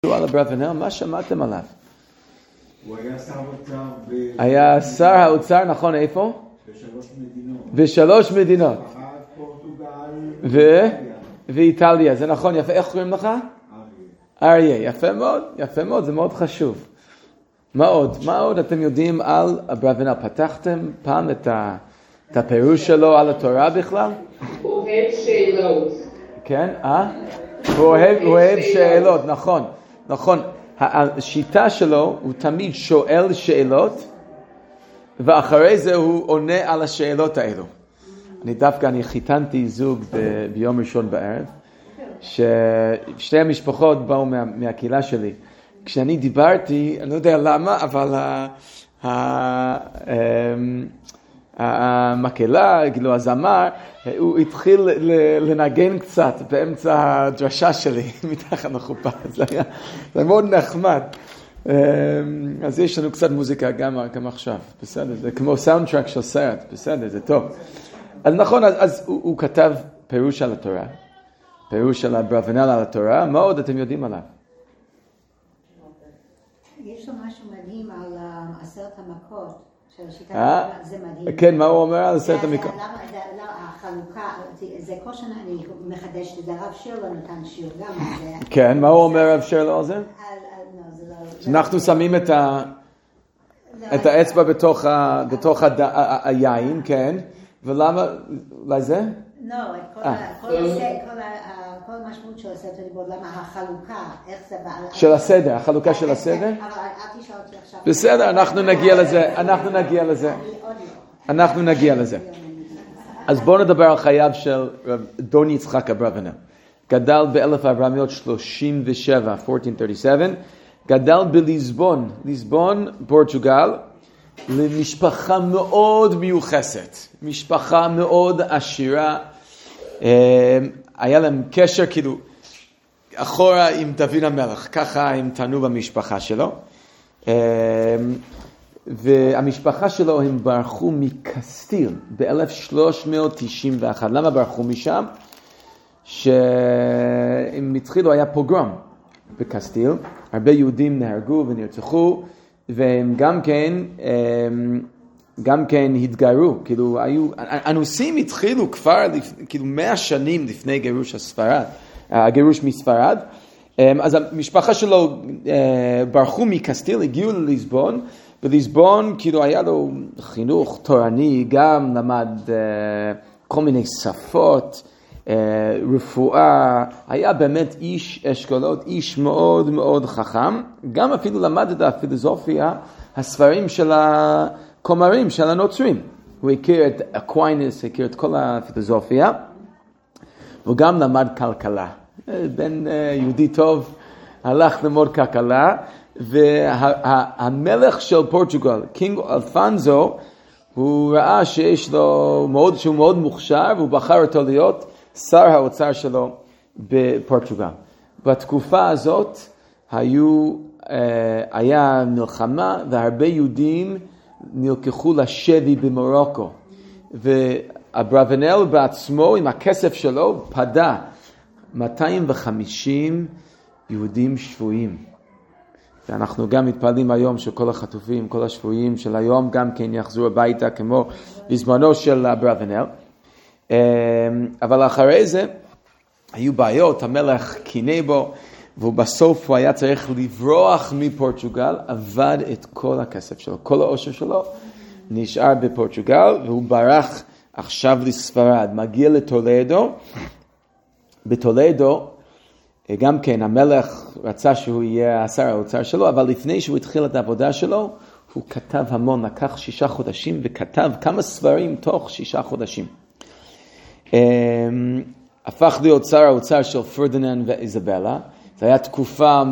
על אברבנאל, מה שמעתם עליו? הוא היה שר האוצר היה שר האוצר, נכון, איפה? בשלוש מדינות. פורטוגל ואיטליה, זה נכון, יפה. איך קוראים לך? אריה, יפה מאוד, זה מאוד חשוב. מה עוד אתם יודעים על אברבנאל? פתחתם פעם את הפירוש שלו על התורה בכלל? הוא אוהב שאלות. כן, הוא אוהב שאלות, נכון. השיטה שלו, הוא תמיד שואל שאלות, ואחרי זה הוא עונה על השאלות האלו. אני חיתנתי זוג ביום ראשון בערב, ששתי המשפחות באו מהקהילה שלי. כשאני דיברתי, אני לא יודע למה, אבל המקהלה, כאילו הזמר, הוא התחיל לנגן קצת באמצע הדרשה שלי, מתחת לחופה. זה היה מאוד נחמד. אז יש לנו קצת מוזיקה גם עכשיו, בסדר, זה כמו סאונדטרק של סרט, בסדר, זה טוב. אז נכון, אז הוא כתב פירוש על התורה, פירוש של אברבנאל על התורה. מה עוד אתם יודעים עליו? יש לו משהו מדהים על 10 המכות של השיטה, זה מדהים. כן, מה הוא אומר על 10 המכות? החלוקה, זה כל שנה אני מחדשת את זה, הרב שירלו נתן שיר גם על זה. כן, מה הוא אומר הרב שירלו על זה? אנחנו שמים את האצבע בתוך היין, כן, ולמה, אולי זה? לא, כל המשמעות של הסדר דיבור, למה החלוקה, איך זה בא... של הסדר, החלוקה של הסדר? אבל אל תשאל אותי עכשיו. בסדר, אנחנו נגיע לזה. אז בואו נדבר על חייו של דון יצחק אברבנאל. גדל ב-1437, 1437, גדל בליסבון, פורטוגל, למשפחה מאוד מיוחסת, משפחה מאוד עשירה. היה להם קשר כאילו אחורה עם דוד המלך, ככה הם טענו במשפחה שלו. והמשפחה שלו הם ברחו מקסטיל ב-1391. למה ברחו משם? שהם התחילו, היה פוגרום בקסטיל, הרבה יהודים נהרגו ונרצחו, והם גם כן התגיירו, כאילו הנוסעים התחילו כבר כאילו 100 שנים לפני הגירוש מספרד. אז המשפחה שלו ברחו מקסטיל, הגיעו לליסבון. בליסבון כאילו היה לו חינוך תורני, גם למד כל מיני שפות, רפואה, היה באמת איש אשכולות, איש מאוד מאוד חכם, גם אפילו למד את הפילוסופיה, הספרים של הכומרים של הנוצרים. הוא הכיר את אקווינס, הכיר את כל הפילוסופיה, והוא גם למד כלכלה. בן יהודי טוב הלך ללמוד כלכלה, והמלך של פורטוגל, קינג אלפנזו, הוא ראה שהוא מאוד מוכשר, והוא בחר אותו להיות שר האוצר שלו בפורטוגל. בתקופה הזאת היה מלחמה, והרבה יהודים נלקחו לשבי במרוקו. ואברבנאל בעצמו, עם הכסף שלו, פדה 250 יהודים שבויים. ואנחנו גם מתפעלים היום שכל החטופים, כל השבויים של היום גם כן יחזרו הביתה כמו בזמנו של אברבנאל. אבל אחרי זה היו בעיות, המלך קינא בו, ובסוף הוא היה צריך לברוח מפורטוגל, עבד את כל הכסף שלו, כל העושר שלו נשאר בפורטוגל, והוא ברח עכשיו לספרד, מגיע לטולדו. בטולדו גם כן המלך רצה שהוא יהיה שר האוצר שלו, אבל לפני שהוא התחיל את העבודה שלו, הוא כתב המון, לקח 6 חודשים וכתב כמה ספרים תוך 6 חודשים. הפך להיות שר האוצר של פרדיננד ואיזבלה. זו הייתה תקופה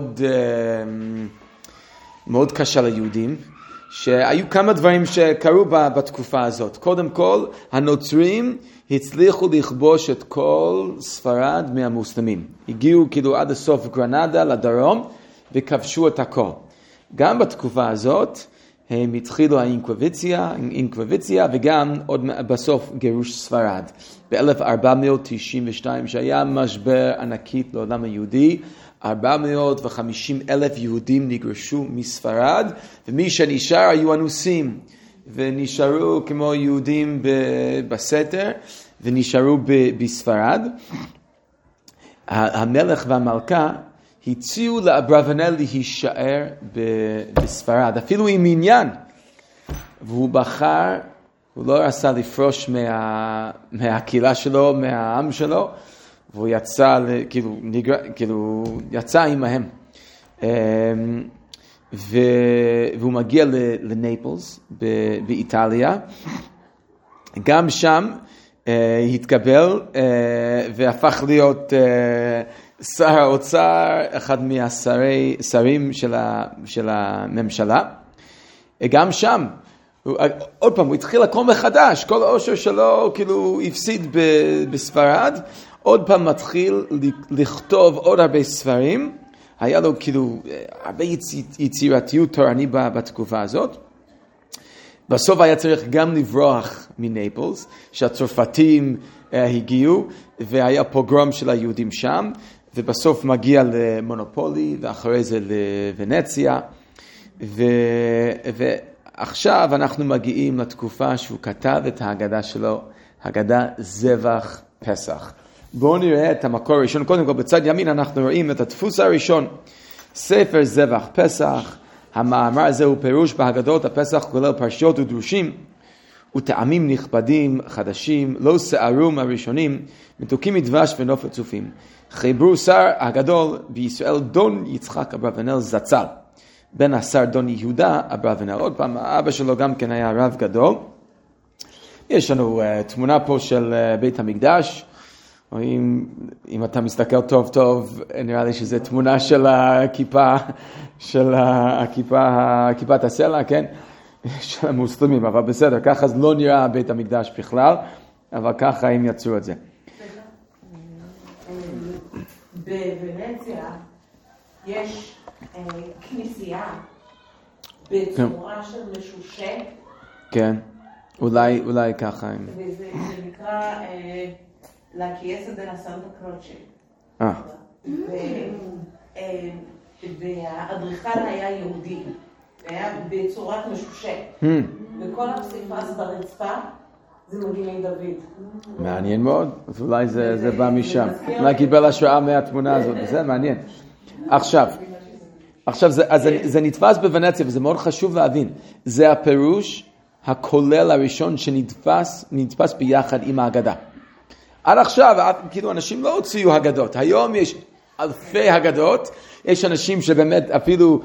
מאוד קשה ליהודים, שהיו כמה דברים שקרו בתקופה הזאת. קודם כל, הנוצרים הצליחו לכבוש את כל ספרד מהמוסלמים. הגיעו כאילו עד הסוף גרנדה לדרום וכבשו את הכל. גם בתקופה הזאת הם התחילו האינקוויזיציה וגם עוד בסוף גירוש ספרד. ב-1492 שהיה משבר ענקית לעולם היהודי, 450,000 יהודים נגרשו מספרד, ומי שנשאר היו אנוסים, ונשארו כמו יהודים בסתר, ונשארו בספרד. המלך והמלכה הציעו לאברבנאל להישאר בספרד, אפילו עם עניין, והוא בחר, הוא לא רצה לפרוש מהקהילה שלו, מהעם שלו, והוא יצא, כאילו יצא עמהם. והוא מגיע לנייפלס באיטליה, גם שם התקבל והפך להיות שר האוצר, אחד מהשרים של הממשלה. גם שם, עוד פעם, הוא התחיל הכל מחדש, כל העושר שלו כאילו הפסיד בספרד, עוד פעם מתחיל לכתוב עוד הרבה ספרים, היה לו כאילו הרבה יצירתיות תורנית בתקופה הזאת. בסוף היה צריך גם לברוח מנייפלס, שהצרפתים הגיעו, והיה פוגרום של היהודים שם, ובסוף מגיע למונופולי, ואחרי זה לוונציה, ועכשיו אנחנו מגיעים לתקופה שהוא כתב את ההגדה שלו, הגדה זבח פסח. בואו נראה את המקור הראשון. קודם כל בצד ימין אנחנו רואים את הדפוס הראשון, ספר זבח פסח. המאמר הזה הוא פירוש בהגדות הפסח, כולל פרשיות ודרושים וטעמים נכבדים חדשים, לא שערום הראשונים, מתוקים מדבש ונופת צופים. חיברו שר הגדול בישראל דון יצחק אברבנאל זצ"ל, בן השר דון יהודה אברבנאל. עוד פעם, אבא שלו גם כן היה רב גדול. יש לנו תמונה פה של בית המקדש, אם אתה מסתכל טוב טוב, נראה לי שזה תמונה של הכיפה, כיפת הסלע, כן? של המוסלמים, אבל בסדר, ככה לא נראה בית המקדש בכלל, אבל ככה הם יצרו את זה. בוונציה יש כנסייה בצורה של משושה. כן, אולי ככה הם. וזה נקרא La Chiesa della Santa Croce. והאדריכל היה יהודי, היה בצורת משושה. וכל הפסיפס ברצפה זה מגיני דוד. מעניין מאוד, אולי זה בא משם. אולי קיבל השראה מהתמונה הזאת, זה מעניין. עכשיו זה נתפס בוונציה, וזה מאוד חשוב להבין. זה הפירוש הכולל הראשון שנתפס ביחד עם ההגדה. עד עכשיו, כאילו, אנשים לא הוציאו הגדות. היום יש אלפי הגדות. יש אנשים שבאמת אפילו,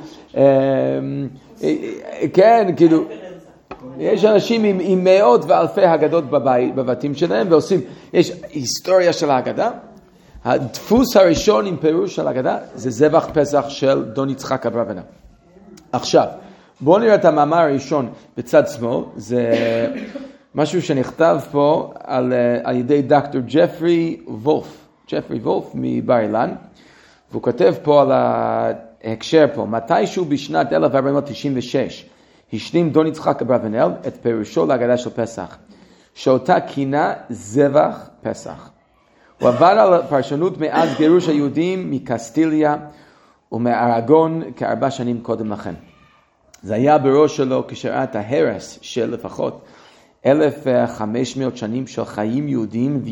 כן, כאילו, יש אנשים עם מאות ואלפי הגדות בבתים שלהם, ועושים, יש היסטוריה של ההגדה. הדפוס הראשון עם פירוש של ההגדה, זה זבח פסח של דון יצחק אברבנאל. עכשיו, בואו נראה את המאמר הראשון בצד שמאל, זה משהו שנכתב פה על ידי דוקטור ג'פרי וולף מבר אילן, והוא כותב פה על ההקשר פה, מתישהו בשנת 1496 השלים דון יצחק אברבנאל את פירושו להגדה של פסח, שאותה כינה זבח פסח. הוא עבר על פרשנות מאז גירוש היהודים מקסטיליה ומארגון כ4 שנים קודם לכן. זה היה בראש שלו כשראה את ההרס של לפחות 1,500 שנים של חיים יהודיים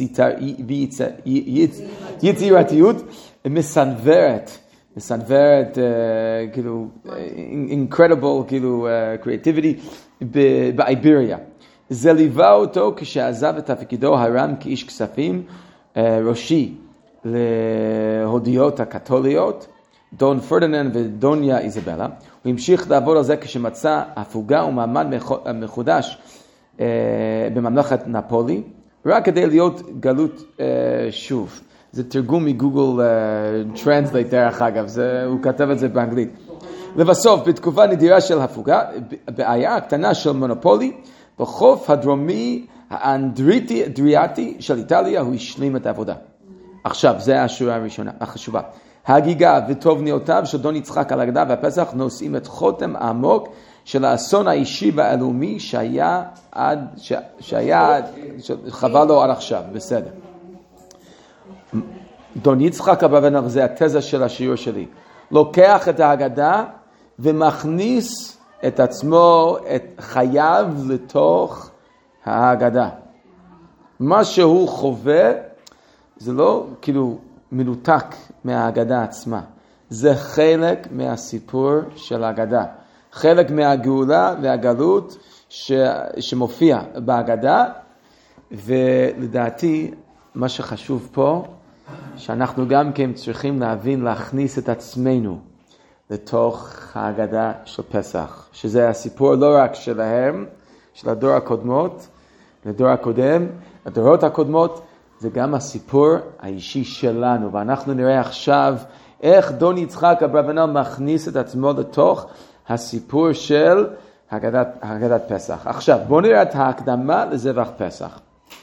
ויצירתיות מסנוורת, כאילו, incredible, כאילו, creativity באיבריה. זה ליווה אותו כשעזב את תפקידו הרם כאיש כספים ראשי להודיות הקתוליות, דון פרדיננד ודוניה איזבלה. הוא המשיך לעבוד על זה כשמצא הפוגה ומעמד מחודש בממלכת נפולי, רק כדי להיות גלות שוב. זה תרגום מגוגל טרנסלייט דרך אגב, הוא כתב את זה באנגלית. לבסוף, בתקופה נדירה של הפוגה, בעיירה הקטנה של מונופולי, בחוף הדרומי האנדריאטי של איטליה, הוא השלים את העבודה. עכשיו, זה השורה הראשונה, החשובה. ההגיגה ותובניותיו של דון יצחק על ההגדה והפסח נושאים את חותם העמוק של האסון האישי והלאומי שהיה חווה לו עד עכשיו, בסדר. דון יצחק אברבנאל, וזה התזה של השיעור שלי, לוקח את ההגדה ומכניס את עצמו, את חייו לתוך ההגדה. מה שהוא חווה, זה לא כאילו מנותק מההגדה עצמה. זה חלק מהסיפור של ההגדה. חלק מהגאולה והגלות שמופיע בהגדה, ולדעתי מה שחשוב פה, שאנחנו גם כן צריכים להבין, להכניס את עצמנו לתוך ההגדה של פסח, שזה הסיפור לא רק שלהם, של הדור הקודמות, לדור הקודם, הדורות הקודמות, זה גם הסיפור האישי שלנו, ואנחנו נראה עכשיו איך דון יצחק אברבנאל מכניס את עצמו לתוך הסיפור של הגדת פסח. עכשיו, בואו נראה את ההקדמה לזבח פסח.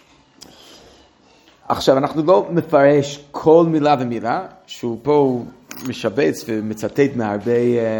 עכשיו, אנחנו לא מפרש כל מילה ומילה, שהוא פה משבץ ומצטט מהרבה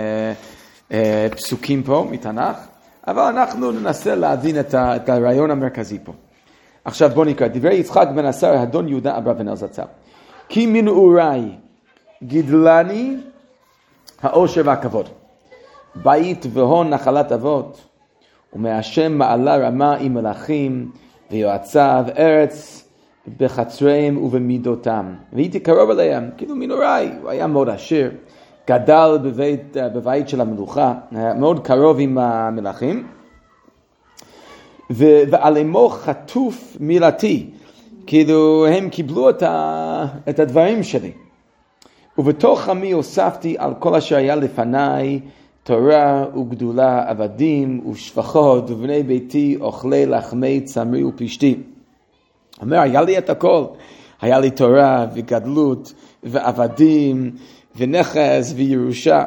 פסוקים פה מתנ"ך, אבל אנחנו ננסה להבין את הרעיון המרכזי פה. עכשיו בואו נקרא, דברי יצחק בן עשר, אדון יהודה אברבנאל זצ"ל. כי מנעוריי גידלני האושר והכבוד, בית והון נחלת אבות, ומהשם מעלה רמה עם מלאכים ויועציו, ארץ בחצריהם ובמידותם, והייתי קרוב אליהם. כאילו מנעוריי, הוא היה מאוד עשיר, גדל בבית של המלוכה, היה מאוד קרוב עם המלאכים, ועל אמו חטוף מילתי, כאילו הם קיבלו את הדברים שלי. ובתוך עמי הוספתי על כל אשר היה לפניי, תורה וגדולה, עבדים ושפחות, ובני ביתי אוכלי לחמי צמרי ופשתי. אומר, היה לי את הכל, היה לי תורה וגדלות ועבדים ונכס וירושה.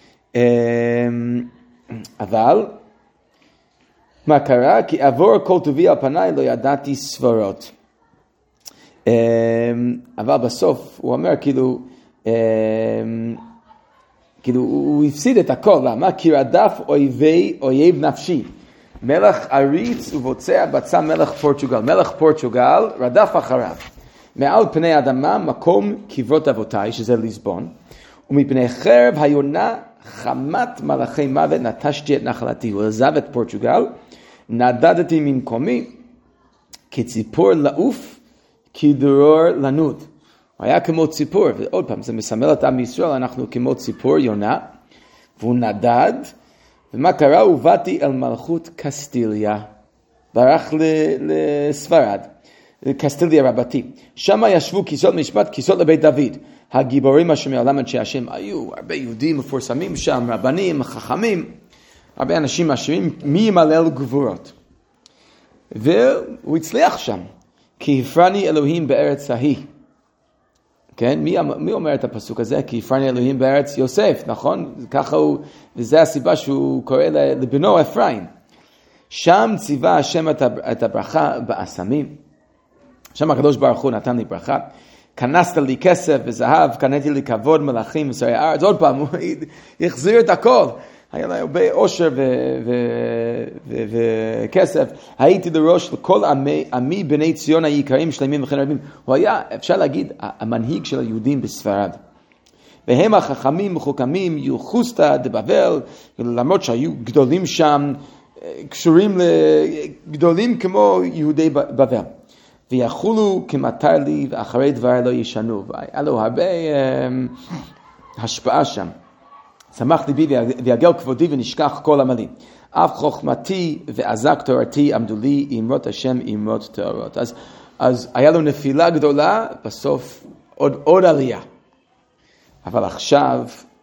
אבל מה קרה? כי עבור כל טובי על פניי לא ידעתי סברות. אבל בסוף הוא אומר כאילו הוא הפסיד את הכל. למה? כי רדף אויב נפשי. מלך עריץ ובוצע בצע מלך פורטוגל. מלך פורטוגל רדף אחריו. מעל פני האדמה מקום קברות אבותיי, שזה ליסבון. ומפני חרב היונה חמת מלאכי מוות נטשתי את נחלתי. הוא עזב את פורטוגל, נדדתי ממקומי כציפור לעוף, כדרור לנוד. הוא היה כמו ציפור, ועוד פעם, זה מסמל את עם ישראל, אנחנו כמו ציפור יונה, והוא נדד, ומה קרה? ובאתי אל מלכות קסטיליה, ברח לספרד, קסטיליה רבתי. שם ישבו כיסאות משפט, כיסאות לבית דוד. הגיבורים אשר מעולם אנשי השם, היו הרבה יהודים מפורסמים שם, רבנים, חכמים, הרבה אנשים עשירים, מי ימלל גבורות. והוא הצליח שם, כי הפרני אלוהים בארץ ההיא. כן? מי אומר את הפסוק הזה? כי הפרני אלוהים בארץ יוסף, נכון? ככה הוא, וזה הסיבה שהוא קורא לבנו אפרים. שם ציווה השם את הברכה באסמים. שם הקדוש ברוך הוא נתן לי ברכה. כנסת לי כסף וזהב, קניתי לי כבוד מלאכים ושרי הארץ. עוד פעם, הוא החזיר את הכל. היה לה הרבה עושר וכסף. הייתי לראש לכל עמי בני ציון היקרים שלמים וכן רבים. הוא היה, אפשר להגיד, המנהיג של היהודים בספרד. והם החכמים מחוכמים, יוחוסתא דבבל, למרות שהיו גדולים שם, קשורים לגדולים כמו יהודי בבל. ויחולו כמטר לי, ואחרי דברי לא ישנו. והיה לו הרבה השפעה שם. שמח ליבי ויגל כבודי ונשכח כל עמלי. אף חוכמתי ועזק תורתי עמדו לי, אמרות השם אמרות תאורות. אז היה לו נפילה גדולה, בסוף עוד עלייה. אבל עכשיו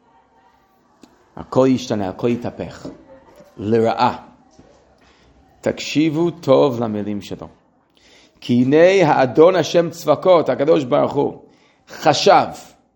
הכל ישתנה, הכל יתהפך. לרעה. תקשיבו טוב למילים שלו. כי הנה האדון השם צבקות, הקדוש ברוך הוא, חשב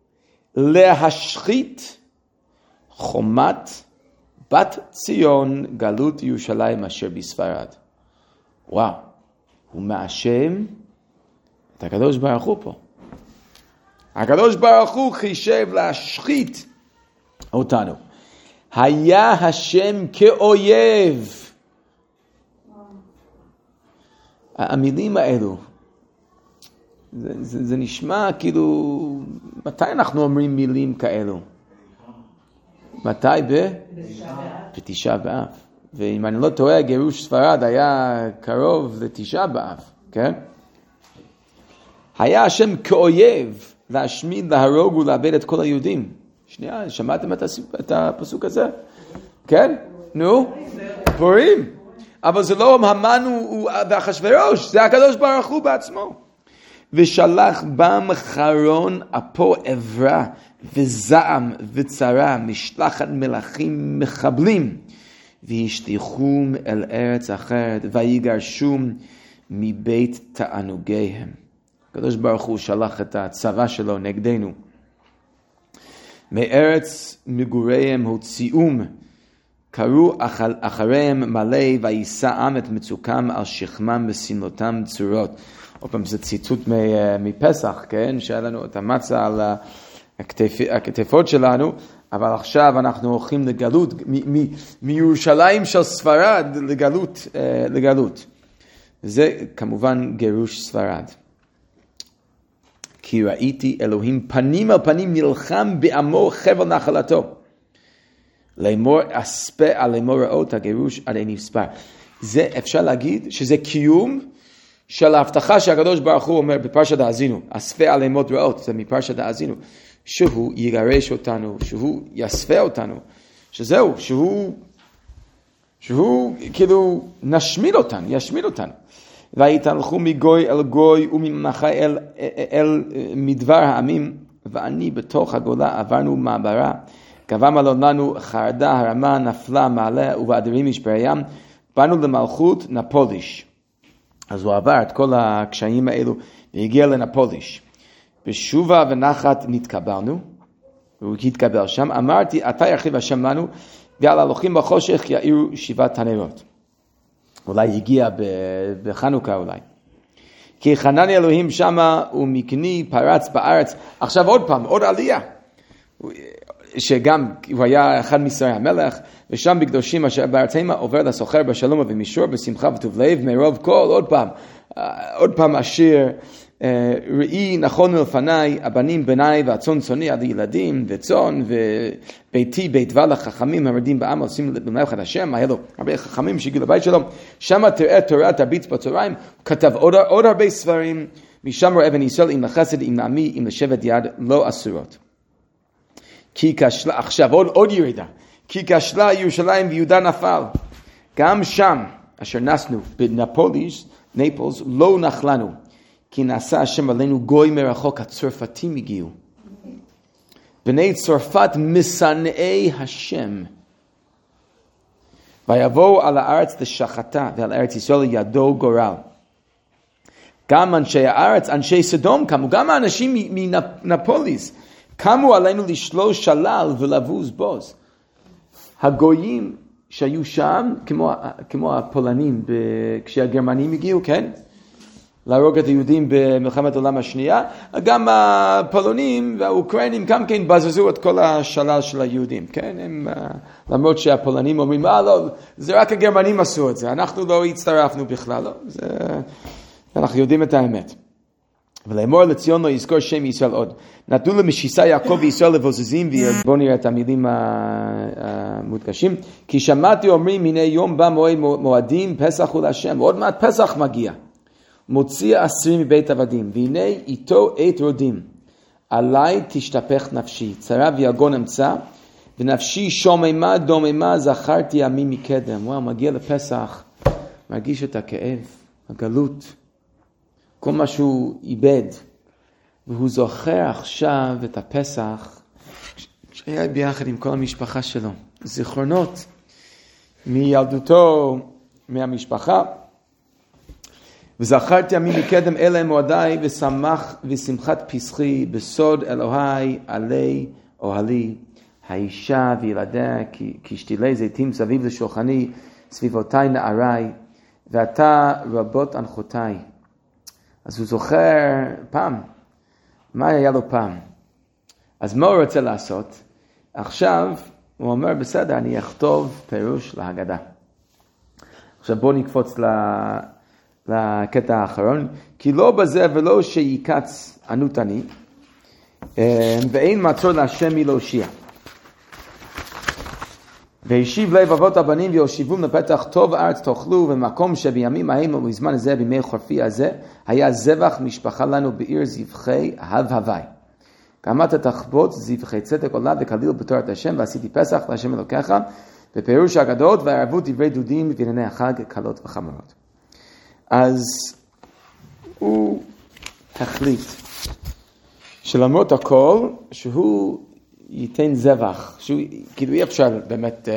להשחית חומת בת ציון גלות ירושלים אשר בספרד. וואו, הוא מאשם את הקדוש ברוך הוא פה. הקדוש ברוך הוא חישב להשחית אותנו. היה השם כאויב. המילים האלו, זה נשמע כאילו, מתי אנחנו אומרים מילים כאלו? מתי? בתשעה באב. ואם אני לא טועה, גירוש ספרד היה קרוב לתשעה באב, כן? היה השם כאויב להשמיד, להרוג ולאבד את כל היהודים. שנייה, שמעתם את הפסוק הזה? כן? נו? פורים. אבל זה לא המן ואחשוורוש, זה הקדוש ברוך הוא בעצמו. ושלח בם חרון אפו עברה וזעם וצרה, משלחת מלאכים מחבלים, והשליחום אל ארץ אחרת, ויגרשום מבית תענוגיהם. הקדוש ברוך הוא שלח את הצבא שלו נגדנו. מארץ מגוריהם הוציאום, קראו אחריהם מלא, וישאם את מצוקם על שכמם בסמלותם צורות. עוד פעם, זה ציטוט מפסח, כן? שהיה לנו את המצה על הכתפות שלנו, אבל עכשיו אנחנו הולכים לגלות, מירושלים של ספרד לגלות. זה כמובן גירוש ספרד. כי ראיתי אלוהים פנים על פנים נלחם בעמו חבל נחלתו. לאמור אספה על אמור רעות הגירוש עד אין יספר. זה אפשר להגיד שזה קיום של ההבטחה שהקדוש ברוך הוא אומר בפרשת האזינו, אספה על אמות רעות, זה מפרשת האזינו, שהוא יגרש אותנו, שהוא יספה אותנו, שזהו, שהוא כאילו נשמיד אותנו, ישמיד אותנו. ויתהלכו מגוי אל גוי וממלכה אל מדבר העמים, ואני בתוך הגולה עברנו מעברה, קבע מלון לנו חרדה הרמה נפלה מעלה ובאדרים משפריים, באנו למלכות נפוליש. אז הוא עבר את כל הקשיים האלו והגיע לנפוליש. בשובה ונחת נתקבלנו, והוא התקבל שם. אמרתי, אתה ירחיב השם לנו, ועל הלוכים בחושך יאירו שבעת הנרות. אולי הגיע בחנוכה אולי. כי חנני אלוהים שמה ומקני פרץ בארץ. עכשיו עוד פעם, עוד עלייה. שגם הוא היה אחד משרי המלך, ושם בקדושים אשר בארצמה עובר לסוחר בשלום ובמישור, בשמחה וטוב לב, מרוב כל, עוד פעם השיר, ראי נכון לפניי, הבנים בניי והצאן צאני עד ילדים וצאן, וביתי בית ולח חכמים המרדים בעם עושים במלאכת השם. היה לו הרבה חכמים שהגיעו לבית שלו, שם תראה תורה תרביץ בצהריים. הוא כתב עוד הרבה ספרים, משם רואה אבן ישראל אם לחסד אם לעמי אם לשבת יד לא אסורות. כי כשלה, עכשיו עוד ירידה, כי כשלה ירושלים ויהודה נפל. גם שם אשר נסנו בנפולס לא נחלנו, כי נעשה השם עלינו גוי מרחוק. הצרפתים הגיעו, בני צרפת משנאי השם, ויבואו על הארץ לשחתה, ועל ארץ ישראל ידו גורל. גם אנשי הארץ, אנשי סדום קמו, גם האנשים מנפוליס קמו עלינו לשלוש שלל ולבוז בוז. הגויים שהיו שם, כמו הפולנים, כשהגרמנים הגיעו, כן? להרוג את היהודים במלחמת העולם השנייה, גם הפולנים והאוקראינים גם כן בזזו את כל השלל של היהודים, כן? למרות שהפולנים אומרים, לא, זה רק הגרמנים עשו את זה, אנחנו לא הצטרפנו בכלל, לא, אנחנו יודעים את האמת. ולאמור לציון לא יזכור שם ישראל עוד. נתנו למשיסה יעקב וישראל לבוזזים, ובואו נראה את המילים המודגשים. כי שמעתי אומרים, הנה יום בא מועדים, פסח הוא להשם. עוד מעט פסח מגיע. מוציא אסירים מבית עבדים, והנה איתו עת רודים. עליי תשתפך נפשי, צרה ויגון אמצא, ונפשי שוממה דוממה, זכרתי ימי מקדם. וואו, מגיע לפסח, מרגיש את הכאב, הגלות. כל מה שהוא איבד, והוא זוכר עכשיו את הפסח, שהיה ביחד עם כל המשפחה שלו. זיכרונות מילדותו, מהמשפחה. וזכרתי ימים מקדם אלה מועדיי, ושמחת פסחי, בסוד אלוהי עלי אוהלי, האישה וילדיה, כשתילי זיתים סביב לשולחני, סביבותיי נעריי, ואתה רבות אנחותיי. אז הוא זוכר פעם, מה היה לו פעם? אז מה הוא רוצה לעשות? עכשיו הוא אומר, בסדר, אני אכתוב פירוש להגדה. עכשיו בואו נקפוץ לקטע האחרון, כי לא בזה ולא שיקץ ענות אני, ואין מצור להשם מלהושיע. והשיב לב אבות הבנים ויושיבום לפתח טוב הארץ תאכלו, ומקום שבימים ההם ובזמן הזה בימי חורפי הזה היה זבח משפחה לנו בעיר זבחי הבהווי. גם אתה תחבוט זבחי צדק עולה וכליל בתורת השם, ועשיתי פסח להשם אלוקיך, בפירוש אגדות והערבות דברי דודים וענייני החג קלות וחמורות. אז הוא החליט שלמרות הכל שהוא ייתן זבח, שהוא, כאילו אי אפשר באמת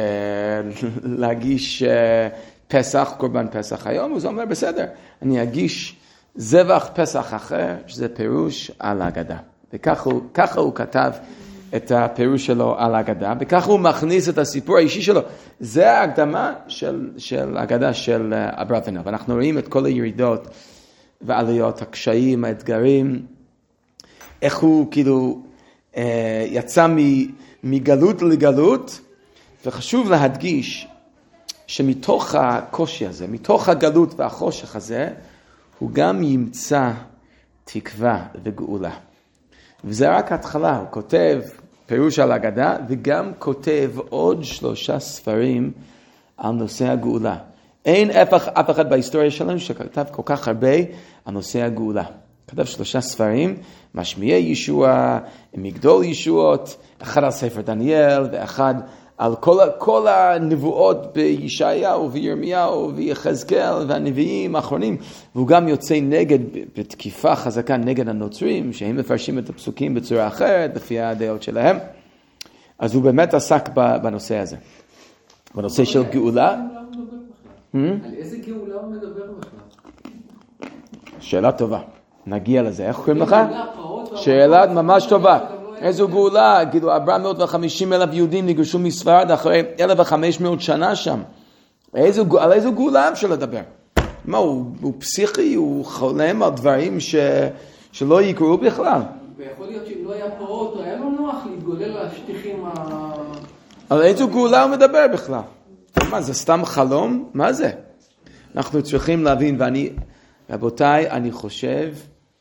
להגיש פסח, קורבן פסח היום, אז הוא אומר בסדר, אני אגיש זבח פסח אחר, שזה פירוש על ההגדה. וככה הוא כתב את הפירוש שלו על ההגדה, וככה הוא מכניס את הסיפור האישי שלו. זה ההקדמה של ההגדה של אברבנאל, ואנחנו רואים את כל הירידות ועליות, הקשיים, האתגרים, איך הוא כאילו יצא מגלות לגלות, וחשוב להדגיש שמתוך הקושי הזה, מתוך הגלות והחושך הזה, הוא גם ימצא תקווה וגאולה. וזה רק התחלה, הוא כותב פירוש על ההגדה, וגם כותב עוד 3 ספרים על נושא הגאולה. אין אף אחד בהיסטוריה שלנו שכתב כל כך הרבה על נושא הגאולה. כתב 3 ספרים, משמיעי ישוע, מגדול ישועות, אחד על ספר דניאל, ואחד על כל הנבואות בישעיהו וירמיהו ויחזקאל והנביאים האחרונים, והוא גם יוצא נגד, בתקיפה חזקה נגד הנוצרים, שהם מפרשים את הפסוקים בצורה אחרת, לפי הדעות שלהם. אז הוא באמת עסק בנושא הזה. בנושא של גאולה. על איזה גאולה הוא מדבר בכלל? שאלה טובה. נגיע לזה. איך קוראים לך? שאלה ממש טובה. איזו גאולה? כאילו 450,000 יהודים נגרשו מספרד אחרי 1,500 שנה שם. על איזו גאולה אפשר לדבר? מה, הוא פסיכי? הוא חולם על דברים שלא יקרו בכלל? ויכול להיות שאם לא היה פרעות, היה לו נוח להתגולל לשטיחים על איזו גאולה הוא מדבר בכלל? מה, זה סתם חלום? מה זה? אנחנו צריכים להבין, רבותיי, אני חושב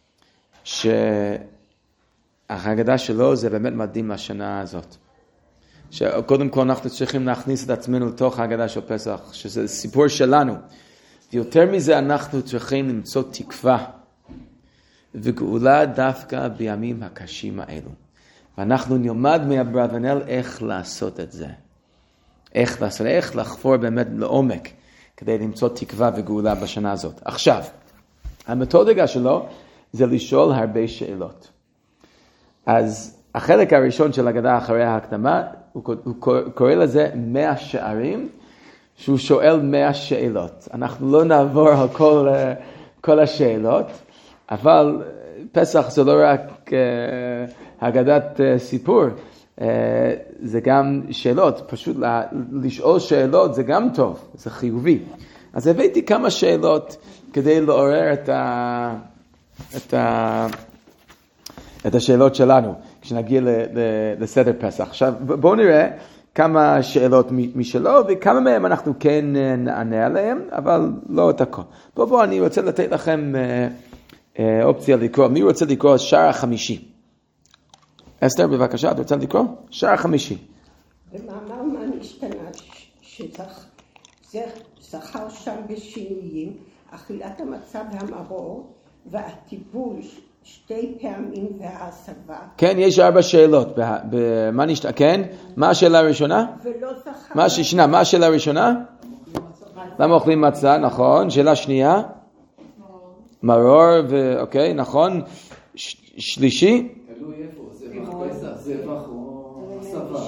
שההגדה שלו זה באמת מדהים לשנה הזאת. שקודם כל אנחנו צריכים להכניס את עצמנו לתוך ההגדה של פסח, שזה סיפור שלנו. ויותר מזה אנחנו צריכים למצוא תקווה וגאולה דווקא בימים הקשים האלו. ואנחנו נלמד מאברבנאל איך לעשות את זה. איך לחפור באמת לעומק כדי למצוא תקווה וגאולה בשנה הזאת. עכשיו, המתודיקה שלו זה לשאול הרבה שאלות. אז החלק הראשון של ההגדה אחרי ההקדמה, הוא קורא לזה 100 שערים, שהוא שואל 100 שאלות. אנחנו לא נעבור על כל השאלות, אבל פסח זה לא רק הגדת סיפור, זה גם שאלות, פשוט לשאול שאלות זה גם טוב, זה חיובי. אז הבאתי כמה שאלות כדי לעורר את השאלות שלנו, כשנגיע לסדר פסח. עכשיו בואו נראה כמה שאלות משלו, וכמה מהם אנחנו כן נענה עליהם, אבל לא את הכל. בואו, אני רוצה לתת לכם אופציה לקרוא. מי רוצה לקרוא שער החמישי? אסתר, בבקשה, את רוצה לקרוא? שער החמישי. במאמר מה נשתנה שזכר שם בשינויים, אכילת המצה והמרור, והטיפול 2 פעמים וההסבה. כן, יש 4 שאלות. מה נשתנה? כן? מה השאלה הראשונה? ולא זכר. מה השאלה הראשונה? למה אוכלים מצה? נכון. שאלה שנייה? מרור, אוקיי, נכון. שלישי? תלוי איפה, זבח או הסבה.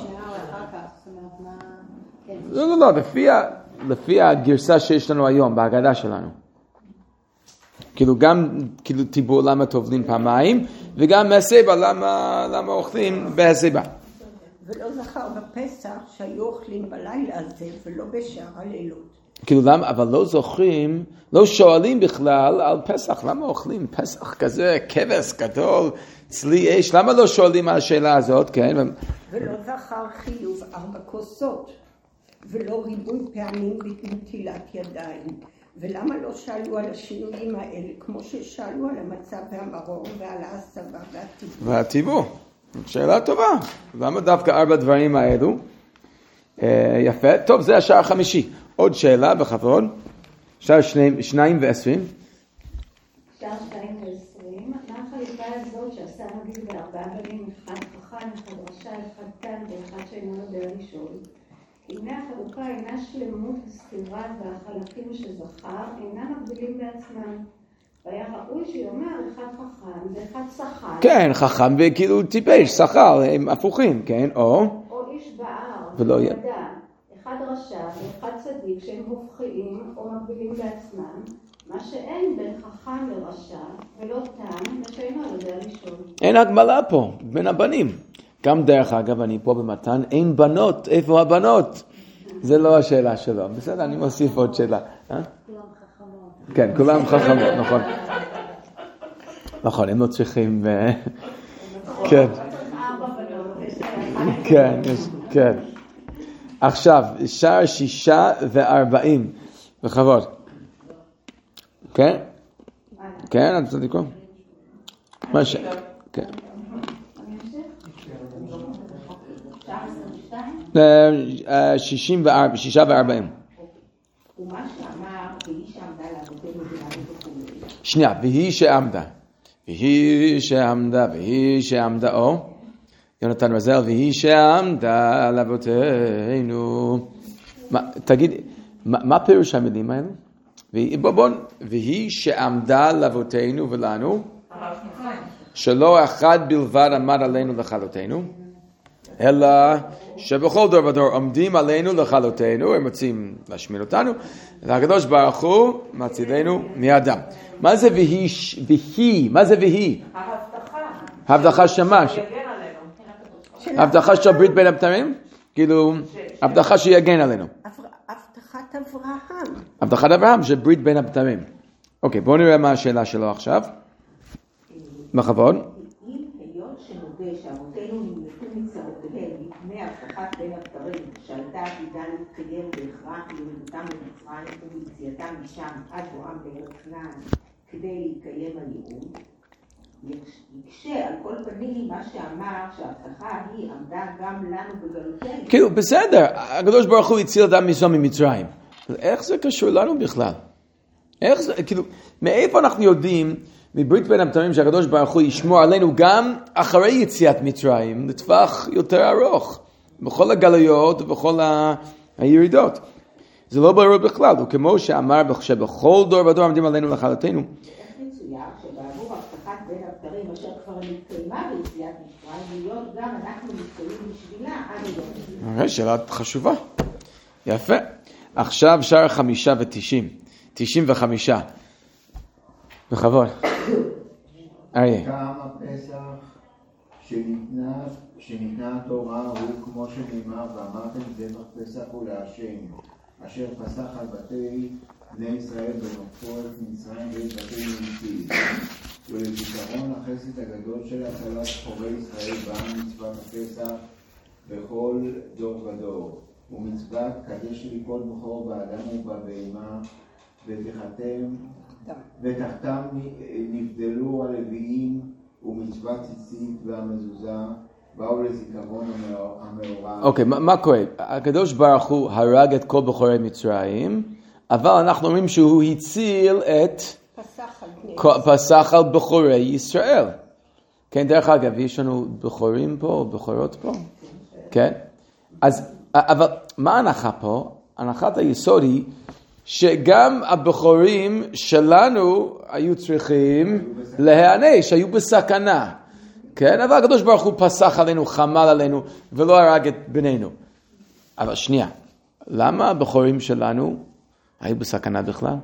לא, לפי הגרסה שיש לנו היום, בהגדה שלנו. כאילו טיבור למה טובלים פעמיים, וגם מהסיבה למה אוכלים בהסיבה. ולא זכר בפסח שהיו אוכלים בלילה הזה ולא בשאר הלילות. כאילו למה, אבל לא זוכרים, לא שואלים בכלל על פסח, למה אוכלים פסח כזה, כבש גדול, צלי אש, למה לא שואלים על השאלה הזאת, כן? ולא זכר חיוב 4 כוסות, ולא ריבוי פעמים בנטילת ידיים, ולמה לא שאלו על השינויים האלה, כמו ששאלו על המצב והמרור ועל ההסבה והטיבור? שאלה טובה. למה דווקא 4 דברים האלו? יפה. טוב, זה השער החמישי. עוד שאלה בכבוד. שער 2:20. שער 2:20. מה החליפה הזאת שעשה נגיד ב4 בנים, אחד חכם, אחד רשע, אחד תם ואחד שאינו יודע לשאול? הנה החלוקה אינה שלמות הסתירה והחלקים שזכר אינם מקבילים בעצמם. והיה ראוי שיאמר אחד חכם ואחד שכר. כן, חכם וכאילו טיפש, שכר, הם הפוכים, כן? או איש בער ולא וידע, אחד רשע ואחד צדיק שהם הופכיים או מקבילים בעצמם, מה שאין בין חכם לרשע ולא תם ושאינו יודע לשאול. אין הגבלה פה, בין הבנים. גם דרך אגב, אני פה במתן, אין בנות, איפה הבנות? זה לא השאלה שלו. בסדר, אני מוסיף עוד שאלה. כולם חכמות. כן, כולם חכמות, נכון. נכון, הם לא צריכים... כן. כן. עכשיו, שער 6:40. בכבוד. כן? כן, אני צריך לקרוא. מה ש... כן. 6:40. ומה שאמר, והיא שעמדה לאבותינו וכו'. שנייה, והיא שעמדה, או, יונתן רזל, והיא שעמדה לאבותינו. תגיד, מה פירוש המילים האלו? והיא שעמדה לאבותינו ולנו, שלא אחד בלבד עמד עלינו לכלותנו, אלא שבכל דור ודור עומדים עלינו לכלותנו, הם רוצים להשמיד אותנו, והקדוש ברוך הוא מצילנו מידם. מה זה והיא? מה זה והיא? ההבטחה שמה? ההבטחה של ברית בין הבתרים? כאילו, ההבטחה שיגן עלינו. הבטחת אברהם. הבטחת אברהם של ברית בין הבתרים. אוקיי, בואו נראה מה השאלה שלו עכשיו. בכבוד. אם היות שנודה שאבותינו נמלכו מצרותיהם מפני הבטחת בין הבתרים שהייתה עתידה להתקיים בהכרח לימדותם במצרים וביציאתם משם עד בואם בארץ כנען כדי להתקיים הייעוד, יקשה על כל פנים מה שאמר שההבטחה היא עמדה גם לנו בגלותנו. כאילו, בסדר, הקדוש ברוך הוא הציל אדם מישראל ממצרים. איך זה קשור לנו בכלל? איך זה, כאילו, מאיפה אנחנו יודעים מברית בין הבתרים שהקדוש ברוך הוא ישמור עלינו גם אחרי יציאת מצרים, לטווח יותר ארוך, בכל הגלויות ובכל הירידות. זה לא ברור בכלל, וכמו שאמר שבכל דור ודור עומדים עלינו לכלותנו. איך מצויר שבעבור הבטחת בין הבתרים אשר כבר נתקיימה ביציאת מצרים, להיות גם אנחנו מתקיימים בשבילה עד היום. שאלה חשובה. יפה. עכשיו שער 5 ו-90. 95. בכבוד. אריה. גם הפסח שניתנה התורה הוא כמו שנאמר ואמרתם זבח פסח הוא להשם אשר פסח על בתי בני ישראל במופו את מצרים ואת בתי מנצים ולזיכרון החסד הגדול של הצלת חורי ישראל בעם מצוות הפסח בכל דור ודור ומצוות קדש ליפול בכור באדם ובבהמה ותחתם נבדלו הלוויים ומצוות ציצית והמזוזה באו לזיכרון המאורע. אוקיי, מה קורה? הקדוש ברוך הוא הרג את כל בכורי מצרים, אבל אנחנו אומרים שהוא הציל את פסח על בכורי ישראל. כן, דרך אגב, יש לנו בכורים פה, בכורות פה. כן? אז, אבל מה ההנחה פה? הנחת היסוד היא שגם הבכורים שלנו היו צריכים להיענש, היו בסכנה. כן? אבל הקדוש ברוך הוא פסח עלינו, חמל עלינו, ולא הרג את בנינו. אבל שנייה, למה הבכורים שלנו היו בסכנה בכלל?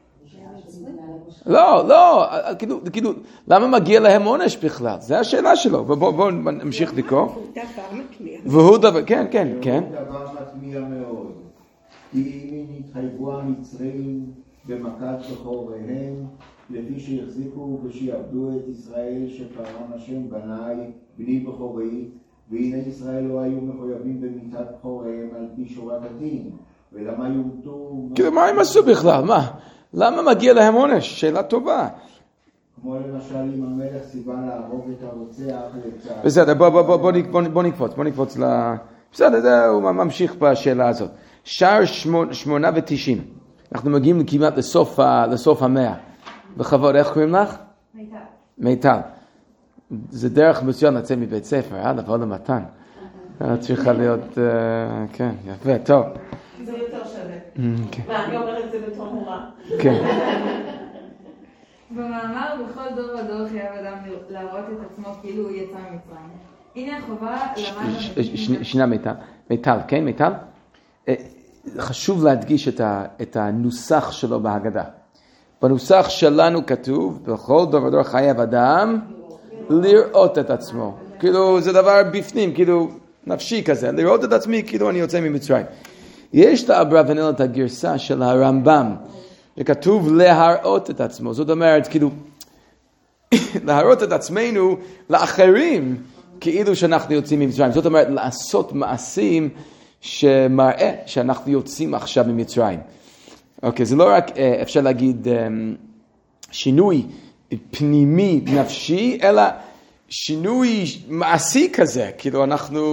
לא, כאילו, למה מגיע להם עונש בכלל? זו השאלה שלו. ובואו נמשיך לקרוא. והוא דבר, כן. והוא דבר מטמיע מאוד. כי אם נתחייבו המצרים במכת בכוריהם, לפי שהחזיקו ושיעבדו את ישראל שפרעם השם בני בכורי, והנה ישראל לא היו מחויבים במיתת בכוריהם על פי שורת הדין, ולמה יומתו... כאילו מה הם עשו בכלל? מה? למה מגיע להם עונש? שאלה טובה. כמו למשל אם המלך סיבה להרוג את הרוצח לצד. בסדר, בוא נקפוץ בסדר, הוא ממשיך בשאלה הזאת. שער 8 ו-90. אנחנו מגיעים כמעט לסוף המאה. בכבוד, איך קוראים לך? מיטל. זה דרך מסוים לצאת מבית ספר, לבוא למתן. צריכה להיות, כן, יפה, טוב. זה יותר שווה. ואני אומרת את זה בתור מורה. כן. במאמר בכל דור ודור חייב אדם להראות את עצמו כאילו הוא יצא ממצרים. הנה החובה למד... שנייה מיטל, כן מיטל? חשוב להדגיש את הנוסח שלו בהגדה. בנוסח שלנו כתוב, בכל דור ודור חייב אדם לראות את עצמו. כאילו זה דבר בפנים, כאילו נפשי כזה, לראות את עצמי כאילו אני יוצא ממצרים. יש לאברבנאל את הגרסה של הרמב"ם, שכתוב להראות את עצמו. זאת אומרת, כאילו, להראות את עצמנו לאחרים, כאילו שאנחנו יוצאים ממצרים. זאת אומרת, לעשות מעשים שמראה שאנחנו יוצאים עכשיו ממצרים. אוקיי, זה לא רק, אפשר להגיד, שינוי פנימי נפשי, אלא שינוי מעשי כזה. כאילו,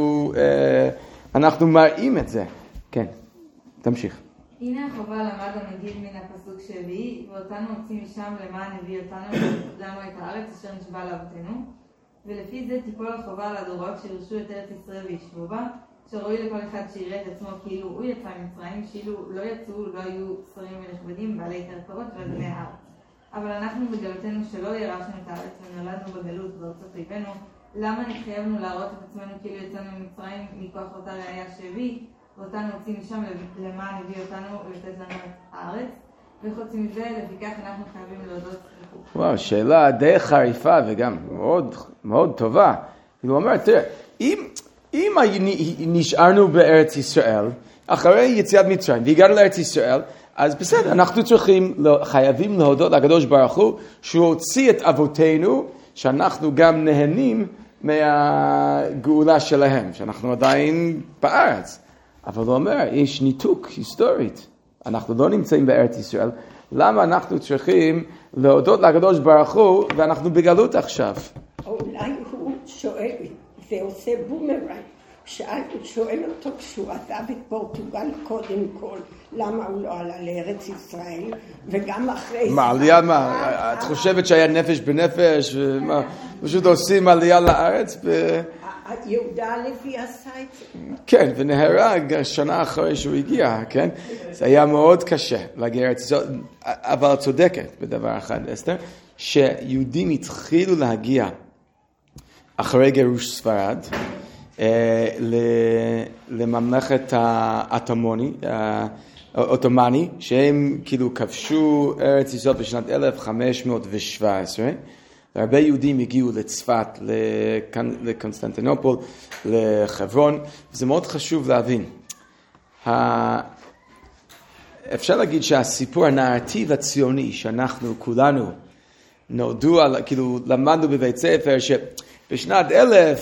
אנחנו מראים את זה. כן, תמשיך. הנה החובה למד המגיד מן הפסוק שהביא, ואותנו הוציא משם למען הביא אותנו לנו את הארץ אשר נשבע לאבותינו, ולפי זה תיפול החובה על הדורות שירשו את ארץ ישראל וישבו בה, שראוי לכל אחד שיראה את עצמו כאילו הוא יצא ממצרים, שאילו לא יצאו, לא היו שרים ונכבדים, בעלי קרקעות ואדוני הארץ. אבל אנחנו בגלותנו שלא ירשנו את הארץ ונולדנו בגלות בארצות אויבינו, למה נתחייבנו להראות את עצמנו כאילו יצאנו ממצרים מכוח אותה ראיה שהביא, ואותנו הוציא משם למען הביא אותנו לתת לנו את הארץ, וחוץ מזה, לפיכך אנחנו חייבים להודות לכו. וואו, שאלה די חריפה וגם מאוד, מאוד טובה. הוא אומר, תראה, אם נשארנו בארץ ישראל, אחרי יציאת מצרים, והגענו לארץ ישראל, אז בסדר, אנחנו חייבים להודות לקדוש ברוך הוא, שהוא הוציא את אבותינו, שאנחנו גם נהנים מהגאולה שלהם, שאנחנו עדיין בארץ. אבל הוא אומר, יש ניתוק היסטורית. אנחנו לא נמצאים בארץ ישראל. למה אנחנו צריכים להודות לקדוש ברוך הוא, ואנחנו בגלות עכשיו? אולי הוא שואל, זה עושה בומרנג. שואל אותו כשהוא עזב את פורטוגל קודם כל, למה הוא לא עלה לארץ ישראל, וגם אחרי זה... מה, עלייה מה? את חושבת שהיה נפש בנפש, ומה, פשוט עושים עלייה לארץ? יהודה הלוי עשה את זה. כן, ונהרג שנה אחרי שהוא הגיע, כן? זה היה מאוד קשה להגיע לארץ ישראל, אבל צודקת בדבר אחד, אסתר, שיהודים התחילו להגיע אחרי גירוש ספרד, לממלכת העות'מאני, שהם כאילו כבשו ארץ ישראל בשנת 1517, והרבה יהודים הגיעו לצפת, לקונסטנטינופול, לחברון, וזה מאוד חשוב להבין. אפשר להגיד שהסיפור, הנרטיב הציוני שאנחנו כולנו נולדו, כאילו למדנו בבית ספר, בשנת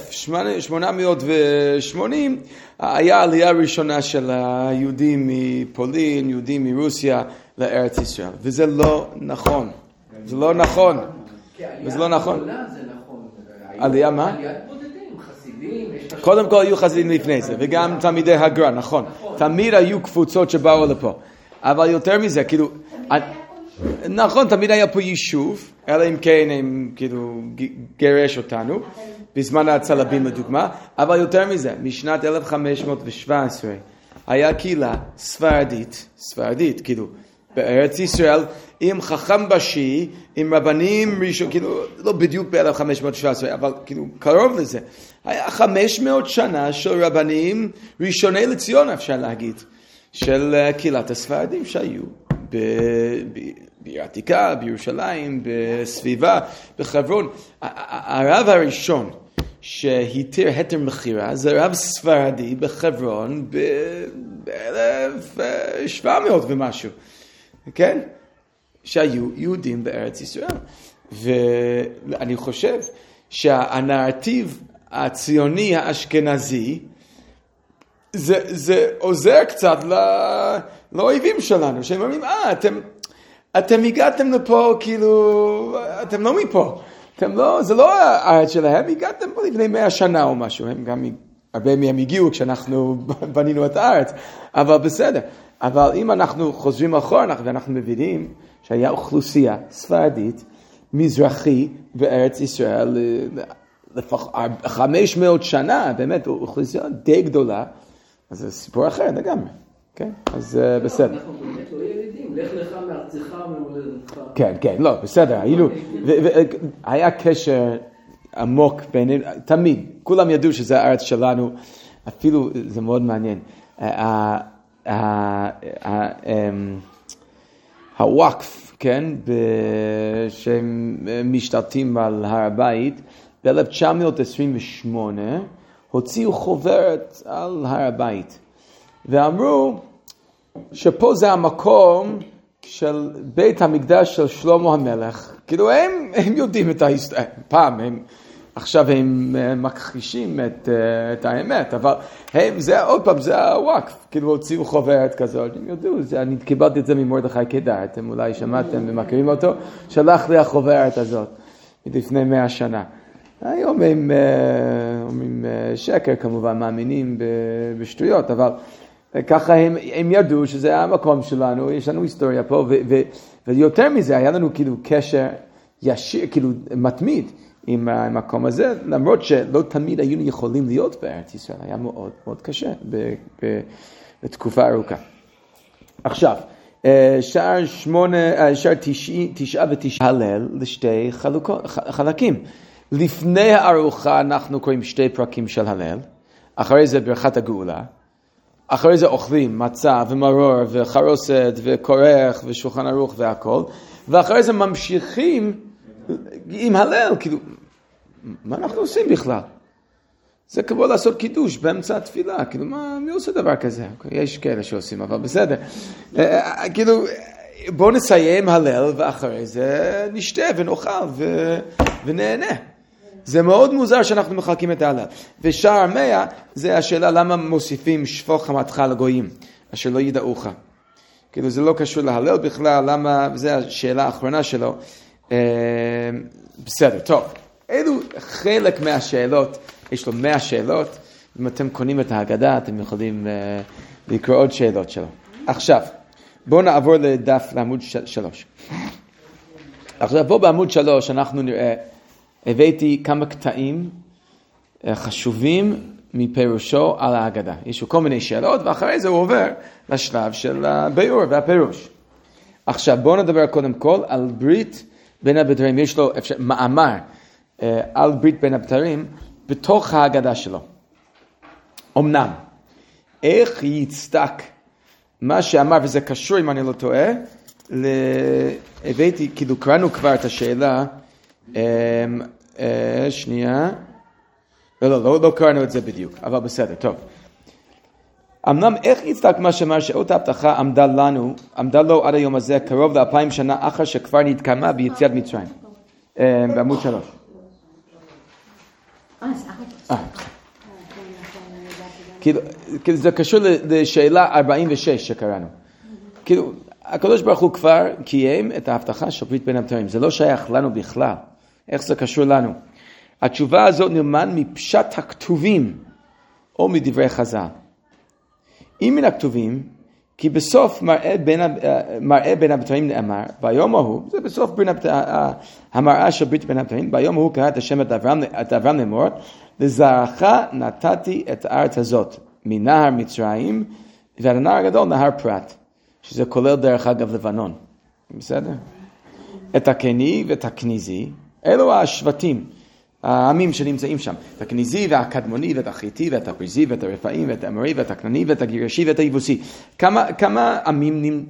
1880 היה עלייה ראשונה של היהודים מפולין, יהודים מרוסיה לארץ ישראל. וזה לא נכון. זה לא נכון. וזה לא נכון. עלייה מה? עליית בודדים, חסידים. קודם כל היו חסידים לפני זה, וגם תלמידי הגר"א, נכון. תמיד היו קבוצות שבאו לפה. אבל יותר מזה, כאילו... נכון, תמיד היה פה יישוב, אלא אם כן הם כאילו גרש אותנו, בזמן הצלבים לדוגמה, אבל יותר מזה, משנת 1517 היה קהילה ספרדית, כאילו, בארץ ישראל, עם חכם בשי, עם רבנים ראשון, כאילו, לא בדיוק ב-1517, אבל כאילו, קרוב לזה. היה 500 שנה של רבנים ראשוני לציון, אפשר להגיד, של קהילת הספרדים שהיו בעיר העתיקה, בירושלים, בסביבה, בחברון. הרב הראשון שהתיר היתר מכירה זה רב ספרדי בחברון ב-1700 ומשהו, כן? שהיו יהודים בארץ ישראל. ואני חושב שהנרטיב הציוני האשכנזי זה עוזר קצת לאויבים שלנו, שהם אומרים, אתם הגעתם לפה, כאילו, אתם לא מפה. זה לא הארץ שלהם, הגעתם פה לפני 100 שנה או משהו. הם גם, הרבה מהם הגיעו כשאנחנו בנינו את הארץ, אבל בסדר. אבל אם אנחנו חוזרים אחורה, ואנחנו מבינים שהיה אוכלוסייה ספרדית, מזרחי בארץ ישראל, לפחות 500 שנה, באמת אוכלוסייה די גדולה, אז זה סיפור אחר לגמרי. כן, אז בסדר. אנחנו באמת לא ילידים, לך לך מארצך וממולדתך. כן, לא, בסדר, היה קשר עמוק בינינו, תמיד, כולם ידעו שזה הארץ שלנו, אפילו, זה מאוד מעניין, הוואקף, כן, שהם משתלטים על הר הבית, ב-1928 הוציאו חוברת על הר הבית, ואמרו שפה זה המקום של בית המקדש של שלמה המלך. כאילו הם יודעים את ההיסטוריה, פעם עכשיו הם מכחישים את האמת, אבל זה עוד פעם, זה הוואקף, כאילו הוציאו חוברת כזאת, הם יודעו, אני קיבלתי את זה ממרדכי קדר, אתם אולי שמעתם ומכירים אותו, שלח לי החוברת הזאת, לפני 100 שנה. היום הם אומרים שקר, כמובן, מאמינים בשטויות, אבל ככה הם ידעו שזה המקום שלנו, יש לנו היסטוריה פה, ויותר מזה, היה לנו כאילו קשר ישיר, כאילו מתמיד עם המקום הזה, למרות שלא תמיד היינו יכולים להיות בארץ ישראל, היה מאוד מאוד קשה בתקופה ארוכה. עכשיו, שער 9 הלל לשתי חלקים. לפני הארוחה אנחנו קוראים 2 פרקים של הלל, אחרי זה ברכת הגאולה, אחרי זה אוכלים מצה ומרור וחרוסת וכורך ושולחן ערוך והכל, ואחרי זה ממשיכים עם הלל, כאילו, מה אנחנו עושים בכלל? זה כמו לעשות קידוש באמצע התפילה, כאילו, מי עושה דבר כזה? יש כאלה שעושים, אבל בסדר. כאילו, בואו נסיים הלל ואחרי זה נשתה ונאכל ונהנה. זה מאוד מוזר שאנחנו מחלקים את ההלל. ושער 100 זה השאלה למה מוסיפים שפוך חמתך לגויים, אשר לא ידעוך. כאילו זה לא קשור להלל בכלל, למה, זה השאלה האחרונה שלו. בסדר, טוב. אלו חלק מהשאלות, יש לו 100 שאלות, אם אתם קונים את ההגדה, אתם יכולים לקרוא עוד שאלות שלו. עכשיו, בואו נעבור לדף לעמוד 3. עכשיו, פה בעמוד 3 אנחנו נראה, הבאתי כמה קטעים חשובים מפירושו על ההגדה. יש כל מיני שאלות, ואחרי זה הוא עובר לשלב של הביאור והפירוש. עכשיו, בואו נדבר קודם כל על ברית בין הבתרים. יש לו מאמר על ברית בין הבתרים בתוך ההגדה שלו. אמנם, איך יצטק מה שאמר, וזה קשור אם אני לא טועה, הבאתי, כאילו קראנו כבר את השאלה, שנייה, לא קראנו את זה בדיוק, אבל בסדר, טוב. אמנם איך יצטק מה שאמר שאות ההבטחה עמדה לו עד היום הזה קרוב ל2000 שנה אחר שכבר נתקיימה ביציאת מצרים. בעמוד 3. כאילו זה קשור לשאלה 46 שקראנו. כאילו, הקדוש ברוך הוא כבר קיים את ההבטחה של ברית בין הבתרים. זה לא שייך לנו בכלל. איך זה קשור לנו? התשובה הזאת נלמד מפשט הכתובים או מדברי חז"ל. אם מן הכתובים, כי בסוף מראה בין הבתרים נאמר, ביום ההוא, זה בסוף המראה של ברית בין הבתרים, ביום ההוא קרא את השם את אברהם לאמור, לזרעך נתתי את הארץ הזאת, מנהר מצרים, ועד הנהר הגדול נהר פרת, שזה כולל דרך אגב לבנון. בסדר? את הקני ואת הכניזי, אלו השבטים, העמים שנמצאים שם, את הכניזי והקדמוני ואת החיתי ואת הפריזי ואת הרפאים ואת האמורי ואת הכנעני ואת הגירשי ואת היבוסי. כמה עמים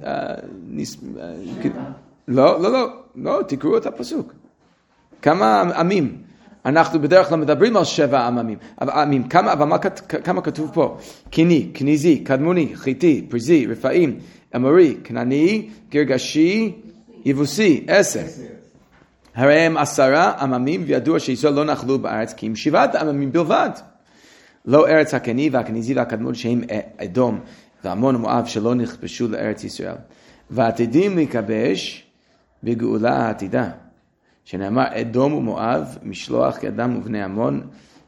לא, תקראו את הפסוק. כמה עמים? אנחנו בדרך כלל מדברים על 7 עמים. אבל כמה כתוב פה? קני, כניזי, קדמוני, חיתי, פריזי, רפאים, אמורי, כנעני, גירשי, יבוסי, 10. הרי הם 10 עממים, וידוע שישראל לא נחלו בארץ, כי הם 7 עממים בלבד. לא ארץ הקני והכניזי והקדמון, שהם אדום ועמון ומואב, שלא נכבשו לארץ ישראל. ועתידים להיכבש בגאולה העתידה, שנאמר אדום ומואב, משלוח ידם ובני עמון,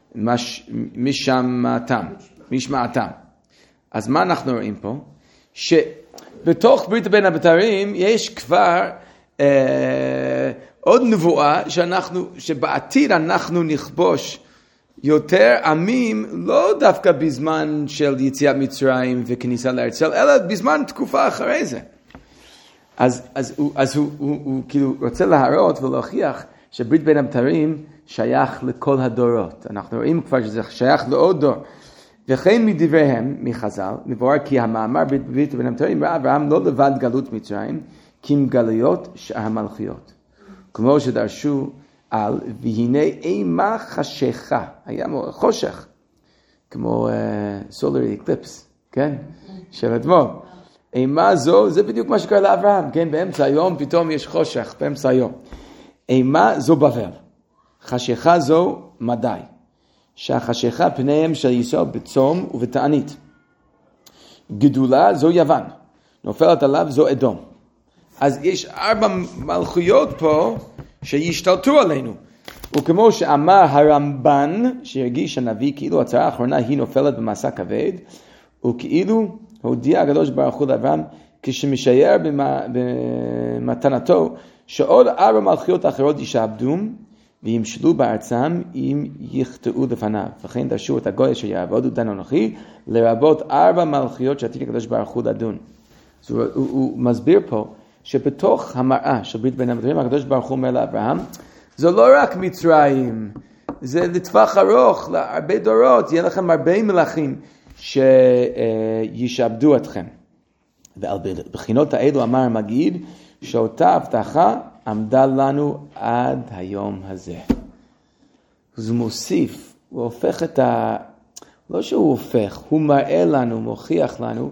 משמעתם. אז מה אנחנו רואים פה? שבתוך ברית בין הבתרים יש כבר עוד נבואה שבעתיד אנחנו נכבוש יותר עמים, לא דווקא בזמן של יציאת מצרים וכניסה לארץ, אלא בזמן תקופה אחרי זה. אז הוא כאילו רוצה להראות ולהוכיח שברית בין הבתרים שייך לכל הדורות. אנחנו רואים כבר שזה שייך לעוד דור. וכן מדבריהם, מחז"ל, מבואר כי המאמר ברית בין הבתרים ראה אברהם לא לבד גלות מצרים, כי עם גלויות שאר המלכויות. כמו שדרשו על, והנה אימה חשיכה, היה חושך, כמו סולרי אקליפס, כן? של אתמול. אימה זו, זה בדיוק מה שקרה לאברהם, כן? באמצע היום פתאום יש חושך, באמצע היום. אימה זו בבל, חשיכה זו מדי, שהחשיכה פניהם של ישראל בצום ובתענית. גדולה זו יוון, נופלת עליו זו אדום. אז יש 4 מלכויות פה שישתלטו עלינו. וכמו שאמר הרמב"ן, שהרגיש הנביא כאילו הצרה האחרונה היא נופלת במסע כבד, וכאילו הודיע הקדוש ברוך הוא לאברהם כשמשייר במתנתו שעוד 4 מלכויות אחרות ישעבדום וימשלו בארצם אם יחטאו לפניו. וכן דרשו את הגוי אשר יעבודו דן אנוכי לרבות 4 מלכויות שעתיד הקדוש ברוך הוא לדון. אז הוא מסביר פה שבתוך המראה של ברית בין הבתרים הקדוש ברוך הוא אומר לאברהם, זה לא רק מצרים, זה לטווח ארוך, להרבה דורות, יהיה לכם הרבה מלכים שישעבדו אתכם. ועל בחינות האלו אמר המגיד, שאותה הבטחה עמדה לנו עד היום הזה. אז הוא מוסיף, הוא הופך לא שהוא הופך, הוא מראה לנו, מוכיח לנו,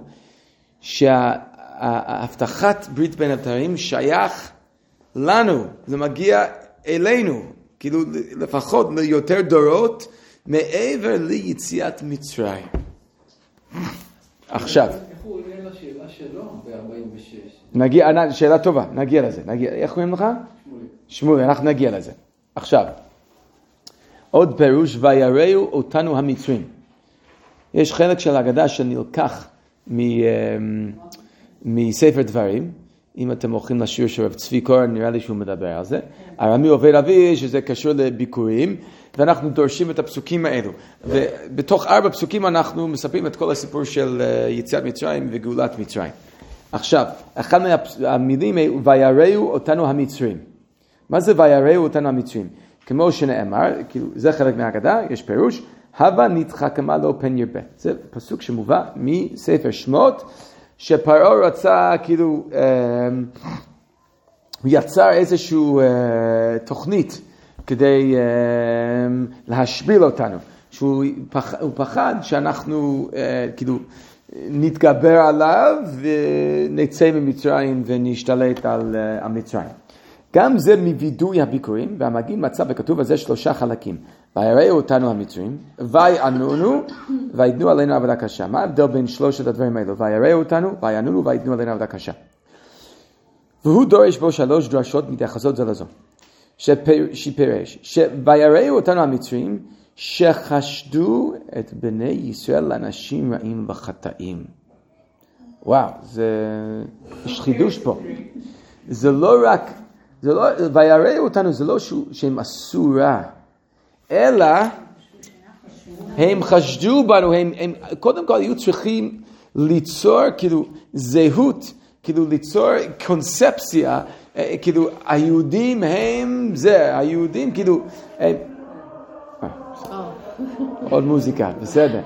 שההבטחת ברית בין הבתרים שייך לנו, זה מגיע אלינו, כאילו לפחות ליותר דורות מעבר ליציאת מצרים. עכשיו. איך הוא עונה לשאלה שלו ב-46? נגיע, שאלה טובה, נגיע לזה. איך קוראים לך? שמואל, אנחנו נגיע לזה. עכשיו, עוד פירוש, ויראו אותנו המצרים. יש חלק של ההגדה שנלקח מספר דברים, אם אתם הולכים לשיר של רב צבי קורן, נראה לי שהוא מדבר על זה. הרמי עובד אבי, שזה קשור לביקורים, ואנחנו דורשים את הפסוקים האלו. ובתוך 4 פסוקים אנחנו מספרים את כל הסיפור של יציאת מצרים וגאולת מצרים. עכשיו, אחד מהמילים, ויראו אותנו המצרים. מה זה ויראו אותנו המצרים? כמו שנאמר, כאילו, זה חלק מההגדה, יש פירוש, הווה נתחכמה לו פן ירבה. זה פסוק שמובא מספר שמות, שפרעה רצה, כאילו, הוא יצר איזשהו תוכנית כדי להשפיל אותנו. שהוא פחד שאנחנו, כאילו, נתגבר עליו ונצא ממצרים ונשתלט על המצרים. גם זה מווידוי הביקורים, והמגיד מצא בכתוב הזה 3 חלקים. ויראו אותנו המצרים, ויענונו, ויתנו עלינו עבודה קשה. מה ההבדל בין 3 הדברים האלו? ויראו אותנו, ויענונו, ויתנו עלינו עבודה קשה. והוא דורש בו 3 דרשות מתייחסות זו לזו. שפירש, ויראו אותנו המצרים, שחשדו את בני ישראל לאנשים רעים וחטאים. וואו, יש חידוש פה. זה לא רק, ויראו אותנו, זה לא שהם עשו רע, אלא הם חשדו בנו, הם קודם כל היו צריכים ליצור כאילו זהות, כאילו ליצור קונספציה, כאילו היהודים הם זה, היהודים כאילו, עוד מוזיקה, בסדר.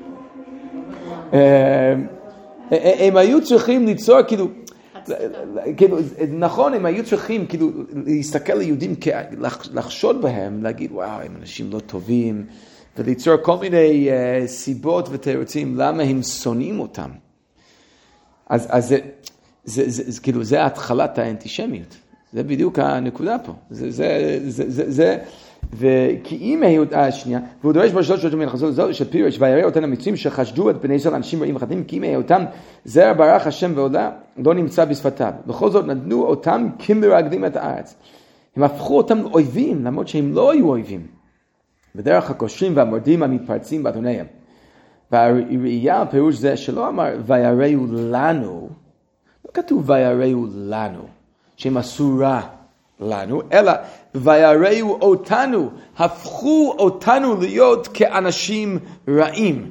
הם היו צריכים ליצור כאילו, נכון, הם היו צריכים כאילו להסתכל ליהודים, לחשוד בהם, להגיד וואו, הם אנשים לא טובים, וליצור כל מיני סיבות ותירוצים למה הם שונאים אותם. אז כאילו זה התחלת האנטישמיות. זה בדיוק הנקודה פה. זה וכי אם השנייה, והוא דורש בשלוש שעות מן החזון זו, שפירש וירא אותם המצרים שחשדו את בני ישראל אנשים רעים וחטאים, כי אם אותם זרע ברח השם ועולה, לא נמצא בשפתיו. בכל זאת נתנו אותם כמרגלים את הארץ. הם הפכו אותם לאויבים, למרות שהם לא היו אויבים. בדרך הכושרים והמורדים המתפרצים באדוניהם. והראייה על פירוש זה שלא אמר ויראו לנו, לא כתוב ויראו לנו, שהם עשו רע לנו, אלא ויראו אותנו, הפכו אותנו להיות כאנשים רעים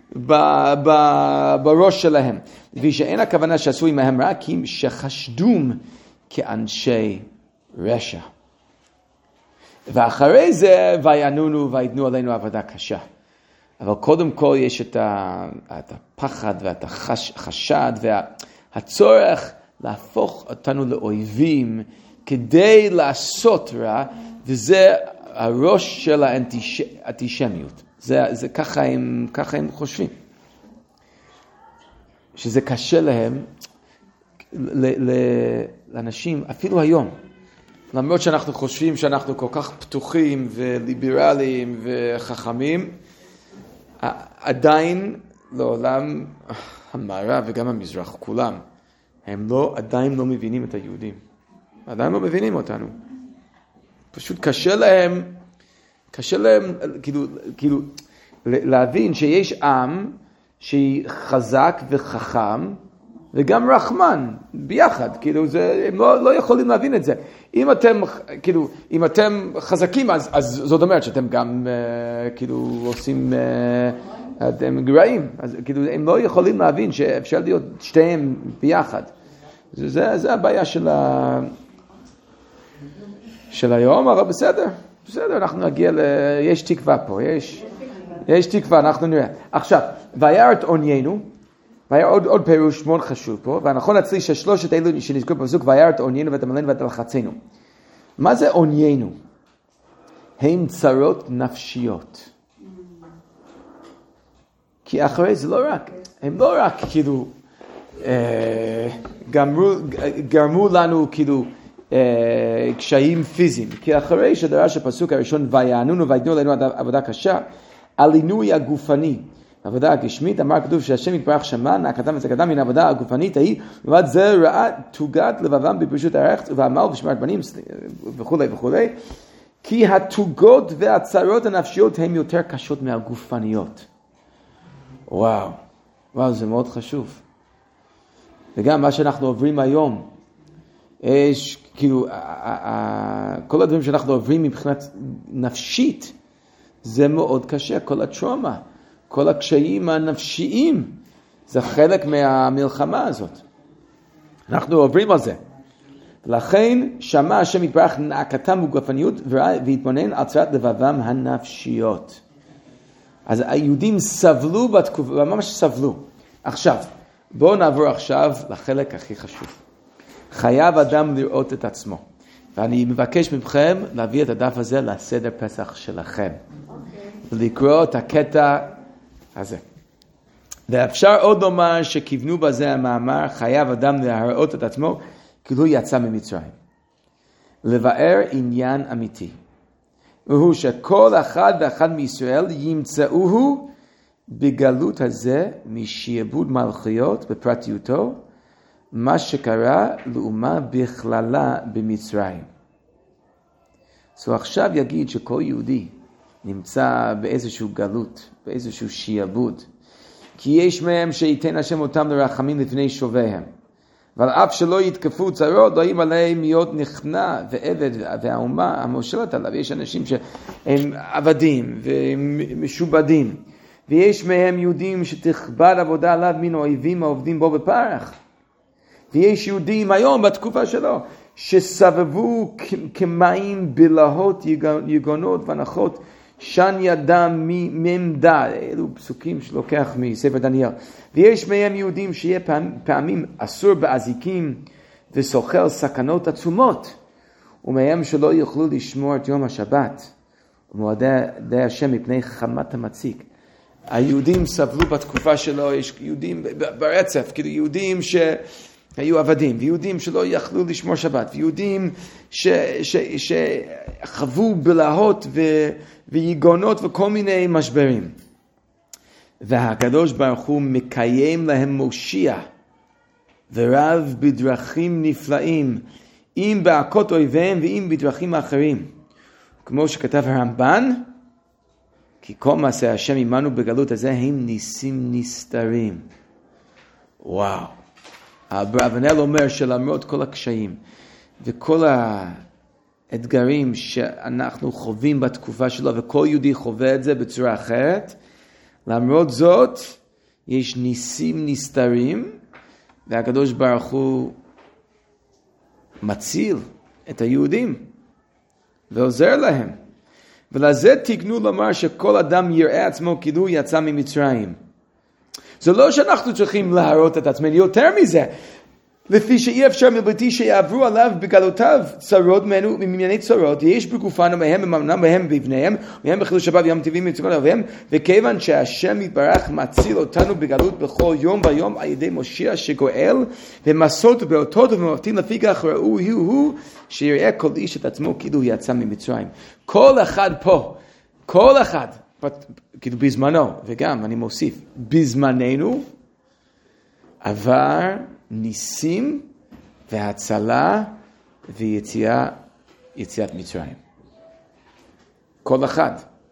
בראש שלהם. ושאין הכוונה שעשו עמהם רע, כי שחשדום כאנשי רשע. ואחרי זה וינונו ויתנו עלינו עבודה קשה. אבל קודם כל יש את הפחד ואת החשד והצורך להפוך אותנו לאויבים כדי לעשות רע, וזה הראש של האנטישמיות. זה ככה הם חושבים. שזה קשה להם, לאנשים, אפילו היום. למרות שאנחנו חושבים שאנחנו כל כך פתוחים וליברליים וחכמים, עדיין לעולם המערב וגם המזרח, כולם, הם עדיין לא מבינים את היהודים. עדיין לא מבינים אותנו. פשוט קשה להם כאילו להבין שיש עם שחזק וחכם וגם רחמן ביחד. כאילו הם לא יכולים להבין את זה. אם אתם חזקים, אז זאת אומרת שאתם גם כאילו עושים, אתם גרעים. אז כאילו הם לא יכולים להבין שאפשר להיות שתיהם ביחד. זה הבעיה של היום, אבל בסדר, אנחנו נגיע יש תקווה פה, יש תקווה, אנחנו נראה. עכשיו, וירא את עוניינו, והיה עוד פירוש מאוד חשוב פה, והנכון אצלי ששלושת אלו שנזכרו בפסוק, וירא את עוניינו ואת עמלנו ואת לחצנו. מה זה עוניינו? הם צרות נפשיות. כי אחרי זה הם לא רק כאילו, גרמו לנו כאילו קשיים פיזיים, כי אחרי שדרש הפסוק הראשון ויענונו ויתנו עלינו עבודה קשה, על עינוי הגופני, עבודה הגשמית, אמר כתוב שהשם יתברך שמע נקתם וצקתם מן העבודה הגופנית ההיא, ובעד זה ראה תוגת לבבם בפרישות הרחץ ובעמל ושמרת בנים וכו' וכו', כי התוגות והצרות הנפשיות הן יותר קשות מהגופניות. וואו, זה מאוד חשוב. וגם מה שאנחנו עוברים היום, יש כאילו, כל הדברים שאנחנו עוברים מבחינת נפשית, זה מאוד קשה, כל הטראומה, כל הקשיים הנפשיים, זה חלק מהמלחמה הזאת. אנחנו עוברים על זה. לכן שמע השם יתברך נאקתם וגופניות והתבונן על צרת לבבם הנפשיות. אז היהודים סבלו בתקופה, ממש סבלו. עכשיו, בואו נעבור עכשיו לחלק הכי חשוב. חייב אדם לראות את עצמו. ואני מבקש מכם להביא את הדף הזה לסדר פסח שלכם. ולקרוא את הקטע הזה. ואפשר עוד לומר שכיוונו בזה המאמר, חייב אדם להראות את עצמו, כאילו יצא ממצרים. לבאר עניין אמיתי. והוא שכל אחד ואחד מישראל ימצאוהו בגלות הזה משעבוד מלכויות בפרטיותו, מה שקרה לאומה בכללה במצרים. אז עכשיו יגיד שכל יהודי נמצא באיזשהו גלות, באיזשהו שעבוד, כי יש מהם שייתן השם אותם לרחמים לפני שוביהם. אבל אף שלא יתקפו צרות, לא יהיה עליהם להיות נכנע ועבד, והאומה המושלת עליו. יש אנשים שהם עבדים ומשובדים, ויש מהם יהודים שתכבד עבודה עליו מן האויבים העובדים בו בפרח. ויש יהודים היום בתקופה שלו, שסבבו כמים בלהות יגונות והנחות, שן ידם ממדה, אלו פסוקים שלוקח מספר דניאל. ויש מהם יהודים שיהיה פעמים אסור באזיקים וסוחר סכנות עצומות, ומהם שלא יוכלו לשמור את יום השבת, ומועדי השם מפני חמת המציק. היהודים סבלו בתקופה שלו, יש יהודים ברצף, כאילו יהודים היו עבדים, ויהודים שלא יכלו לשמור שבת, ויהודים שחוו בלהות ויגונות וכל מיני משברים. והקדוש ברוך הוא מקיים להם מושיע, ורב בדרכים נפלאים, אם בעקות אויביהם ואם בדרכים אחרים. כמו שכתב הרמב"ן, כי כל מעשה השם עמנו בגלות הזה הם ניסים נסתרים. וואו. אברבנאל אומר שלמרות כל הקשיים וכל האתגרים שאנחנו חווים בתקופה שלו, וכל יהודי חווה את זה בצורה אחרת, למרות זאת יש ניסים נסתרים, והקדוש ברוך הוא מציל את היהודים ועוזר להם. ולזה תקנו לומר שכל אדם יראה עצמו כאילו הוא יצא ממצרים. זה לא שאנחנו צריכים להראות את עצמנו, יותר מזה, לפי שאי אפשר מבלתי שיעברו עליו בגלותיו צרות ממנייני צרות, יש בגופנו מהם בממנם מהם בבניהם, מהם בחילול שבת ויום טבעי מצוקות אביהם, וכיוון שהשם יתברך מציל אותנו בגלות בכל יום ביום על ידי מושיע שגואל, ומסות באותות ומפתים לפי כך ראוי הוא שיראה כל איש את עצמו כאילו יצא ממצרים. כל אחד פה, כל אחד, כאילו בזמנו, וגם אני מוסיף, בזמננו עבר ניסים והצלה ויציאת מצרים. כל אחד.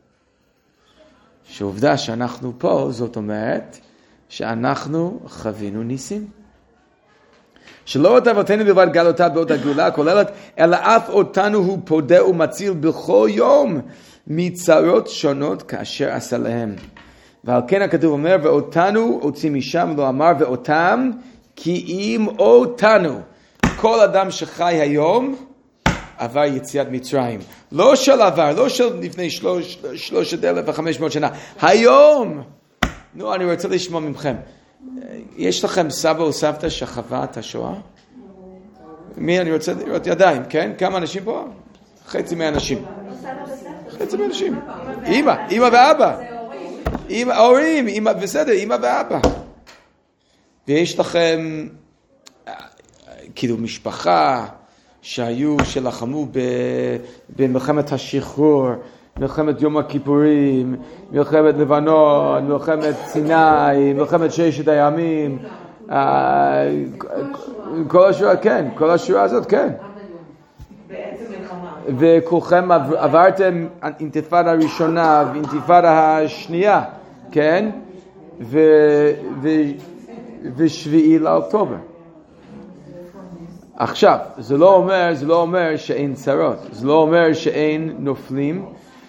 שעובדה שאנחנו פה, זאת אומרת שאנחנו חווינו ניסים. שלא את אבותינו בלבד גלותה באות הגאולה הכוללת, אלא אף אותנו הוא פודה ומציל בכל יום מצרות שונות כאשר עשה להם. ועל כן הכתוב אומר, ואותנו הוציא משם, לא אמר ואותם, כי אם אותנו. כל אדם שחי היום עבר יציאת מצרים. לא של עבר, לא של לפני 3,500 שנה. היום. נו, אני רוצה לשמוע מכם. יש לכם סבא או סבתא שחווה את השואה? מי? אני רוצה לראות ידיים, כן? כמה אנשים פה? חצי מהאנשים. חצי מהאנשים. אמא ואבא. הורים, אמא, בסדר, אמא ואבא. ויש לכם כאילו משפחה שלחמו במלחמת השחרור, מלחמת יום הכיפורים, מלחמת לבנון, מלחמת סיני, מלחמת ששת הימים, כל השורה, כן, כל השורה הזאת, כן. וכולכם עברתם אינתיפאדה הראשונה ואינתיפאדה השנייה, כן? ושביעי לאוקטובר. עכשיו, זה לא אומר שאין צרות, זה לא אומר שאין נופלים,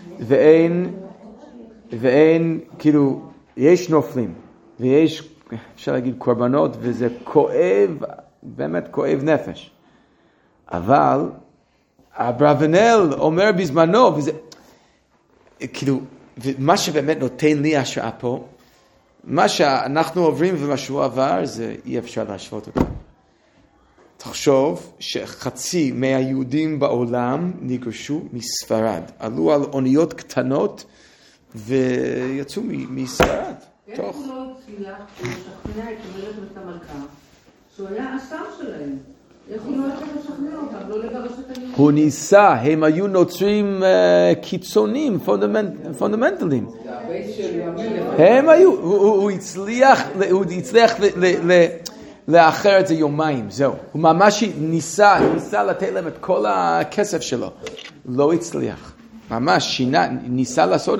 ואין, כאילו, יש נופלים, ויש, אפשר להגיד, קורבנות, וזה כואב, באמת כואב נפש. אבל, אברבנאל אומר בזמנו, וזה, כאילו, מה שבאמת נותן לי השראה פה, מה שאנחנו עוברים ומה שהוא עבר, זה אי אפשר להשוות אותו. תחשוב שחצי מהיהודים בעולם ניגשו מספרד. עלו על אוניות קטנות ויצאו מספרד. איך הוא לא הצליח לשכנע את המלך ואת המלכה שהוא היה השר שלהם? איך הוא לא יכול לשכנע אותם? לא לגרש את היהודים? הוא ניסה, הם היו נוצרים קיצוניים, פונדמנטליים. הם היו, הוא הצליח לאחר את זה יומיים, זהו. הוא ממש ניסה לתת להם את כל הכסף שלו. לא הצליח. ממש ניסה לעשות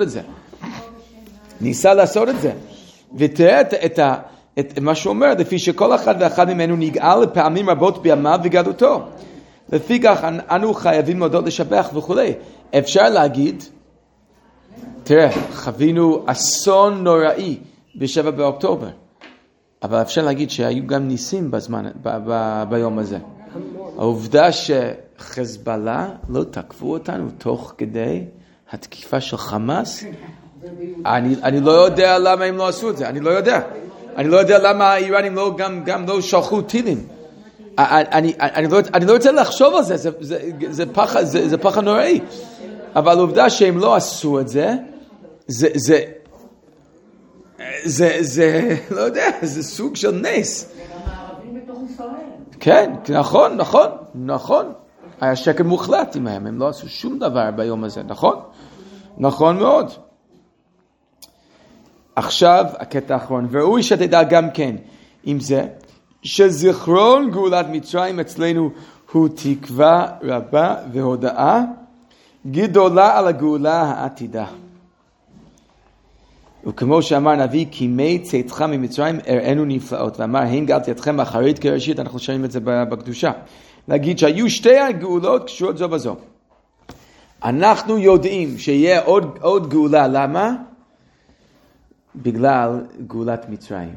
את זה. ותראה את מה שהוא אומר, לפי שכל אחד ואחד ממנו נגאל פעמים רבות בימיו וגדותו. לפי כך אנו חייבים להודות לשבח וכו'. אפשר להגיד, תראה, חווינו אסון נוראי ב-7 באוקטובר. אבל אפשר להגיד שהיו גם ניסים ביום הזה. העובדה שחזבאללה לא תקפו אותנו תוך כדי התקיפה של חמאס, אני לא יודע למה הם לא עשו את זה, אני לא יודע למה האיראנים גם לא שלחו טילים. אני לא רוצה לחשוב על זה, זה פחד נוראי. אבל העובדה שהם לא עשו את זה, זה לא יודע, זה סוג של נס. גם הערבים בתוך ישראל. כן, נכון. היה שקר מוחלט עמהם, הם לא עשו שום דבר ביום הזה, נכון מאוד. עכשיו, הקטע האחרון, וראוי שתדע גם כן, עם זה, שזיכרון גאולת מצרים אצלנו הוא תקווה רבה והודאה גדולה על הגאולה העתידה. וכמו שאמר נביא, כי מי צאתך ממצרים הראינו נפלאות, ואמר, הן גאלתי אתכם אחרית כראשית, אנחנו שומעים את זה בקדושה. להגיד שהיו שתי הגאולות קשורות זו בזו. אנחנו יודעים שיהיה עוד גאולה, למה? בגלל גאולת מצרים.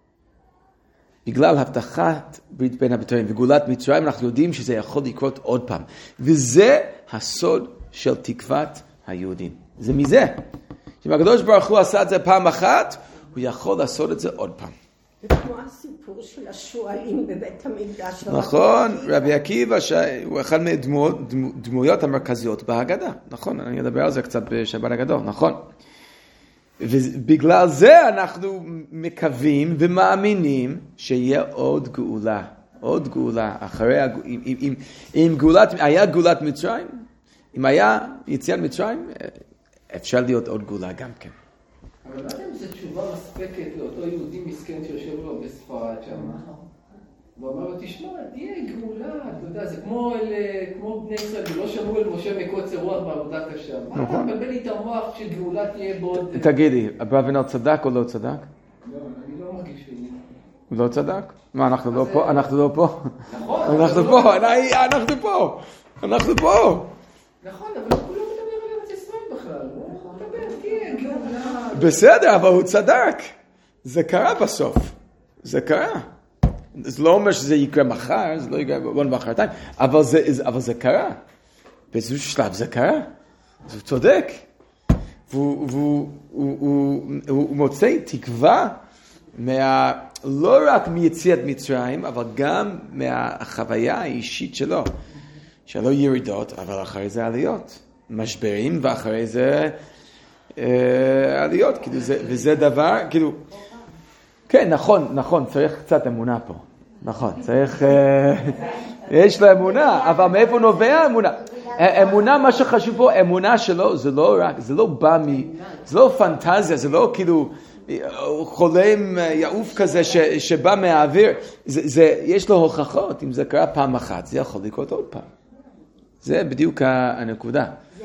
בגלל הבטחת ברית בין הבתרים וגאולת מצרים, אנחנו יודעים שזה יכול לקרות עוד פעם. וזה הסוד של תקוות היהודים. זה מזה. אם הקדוש ברוך הוא עשה את זה פעם אחת, הוא יכול לעשות את זה עוד פעם. זה כמו הסיפור של השואלים בבית המקדש. נכון, רבי עקיבא הוא אחד מהדמויות המרכזיות בהגדה. נכון, אני אדבר על זה קצת בשבת הגדול, נכון. ובגלל זה אנחנו מקווים ומאמינים שיהיה עוד גאולה אחרי אם גאולת, היה גאולת מצרים, אם היה יציאת מצרים, אפשר להיות עוד גאולה גם כן. אבל לא יודע אם זו תשובה מספקת לאותו יהודי מסכן שיושב לו בספרד שם. הוא אמר לו, תשמע, תהיה גאולה, אתה יודע, זה כמו בני ישראל, לא שמעו אל משה מקוצר רוח בעבודה קשה. מה אתה מבלבל לי את המוח שגאולה תהיה בעוד... תגידי, אברבנאל צדק או לא צדק? לא, אני לא מרגיש לי. הוא לא צדק? מה, אנחנו לא פה? אנחנו לא פה? נכון. אנחנו פה. נכון, אבל הוא לא מדבר על ארץ ישראל בכלל. הוא מדבר, תהיה גאולה. בסדר, אבל הוא צדק. זה קרה בסוף. זה קרה. זה לא אומר שזה יקרה מחר, זה לא יקרה בון מחרתיים, אבל זה קרה. באיזשהו שלב זה קרה. הוא צודק. והוא מוצא תקווה לא רק מיציאת מצרים, אבל גם מהחוויה האישית שלו. שלא ירידות, אבל אחרי זה עליות. משברים, ואחרי זה עליות. וזה דבר, כאילו... כן, נכון, צריך קצת אמונה פה. נכון, צריך... יש לה אמונה, אבל מאיפה נובע אמונה? אמונה, מה שחשוב פה, אמונה שלו, זה לא בא זה לא פנטזיה, זה לא כאילו חולם יעוף כזה שבא מהאוויר. יש לו הוכחות, אם זה קרה פעם אחת, זה יכול לקרות עוד פעם. זה בדיוק הנקודה.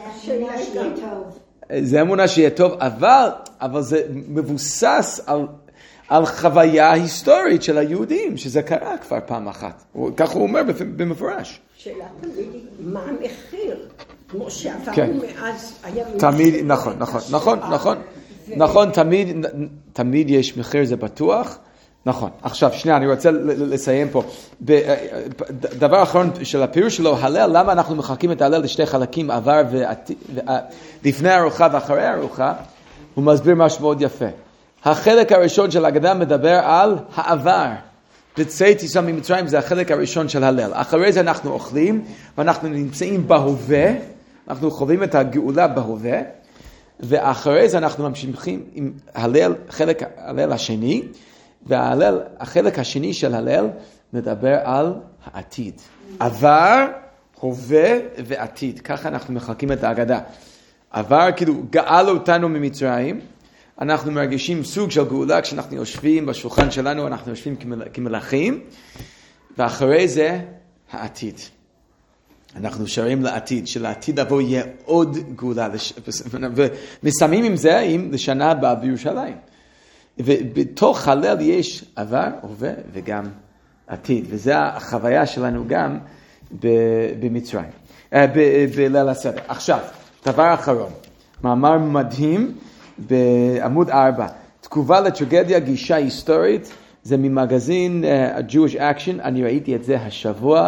זה אמונה שיהיה טוב, אבל זה מבוסס על חוויה היסטורית של היהודים, שזה קרה כבר פעם אחת. כך הוא אומר במפורש. שאלה תמיד, מה המחיר? כמו שעברנו מאז הימים. תמיד, נכון, תמיד יש מחיר, זה בטוח. נכון. עכשיו, שנייה, אני רוצה לסיים פה. דבר אחרון של הפירוש שלו, הלל, למה אנחנו מחלקים את הלל לשתי חלקים, עבר לפני הארוחה ואחרי הארוחה, הוא מסביר משהו מאוד יפה. החלק הראשון של ההגדה מדבר על העבר. בצאתי שם ממצרים, זה החלק הראשון של הלל. אחרי זה אנחנו אוכלים, ואנחנו נמצאים בהווה, אנחנו חווים את הגאולה בהווה, ואחרי זה אנחנו ממשיכים עם חלק הלל השני, והחלק השני של הלל מדבר על העתיד. עבר, הווה ועתיד. ככה אנחנו מחלקים את ההגדה. עבר, כאילו, גאל אותנו ממצרים, אנחנו מרגישים סוג של גאולה כשאנחנו יושבים בשולחן שלנו, אנחנו יושבים כמלאכים, ואחרי זה העתיד. אנחנו שרים לעתיד, שלעתיד הבא יהיה עוד גאולה, ומסיימים עם זה לשנה הבאה בירושלים. ובתוך הלל יש עבר, הווה וגם עתיד, וזו החוויה שלנו גם במצרים, בליל הסדר. עכשיו, דבר אחרון, מאמר מדהים, בעמוד 4, תגובה לטרגדיה, גישה היסטורית, זה ממגזין Jewish Action, אני ראיתי את זה השבוע,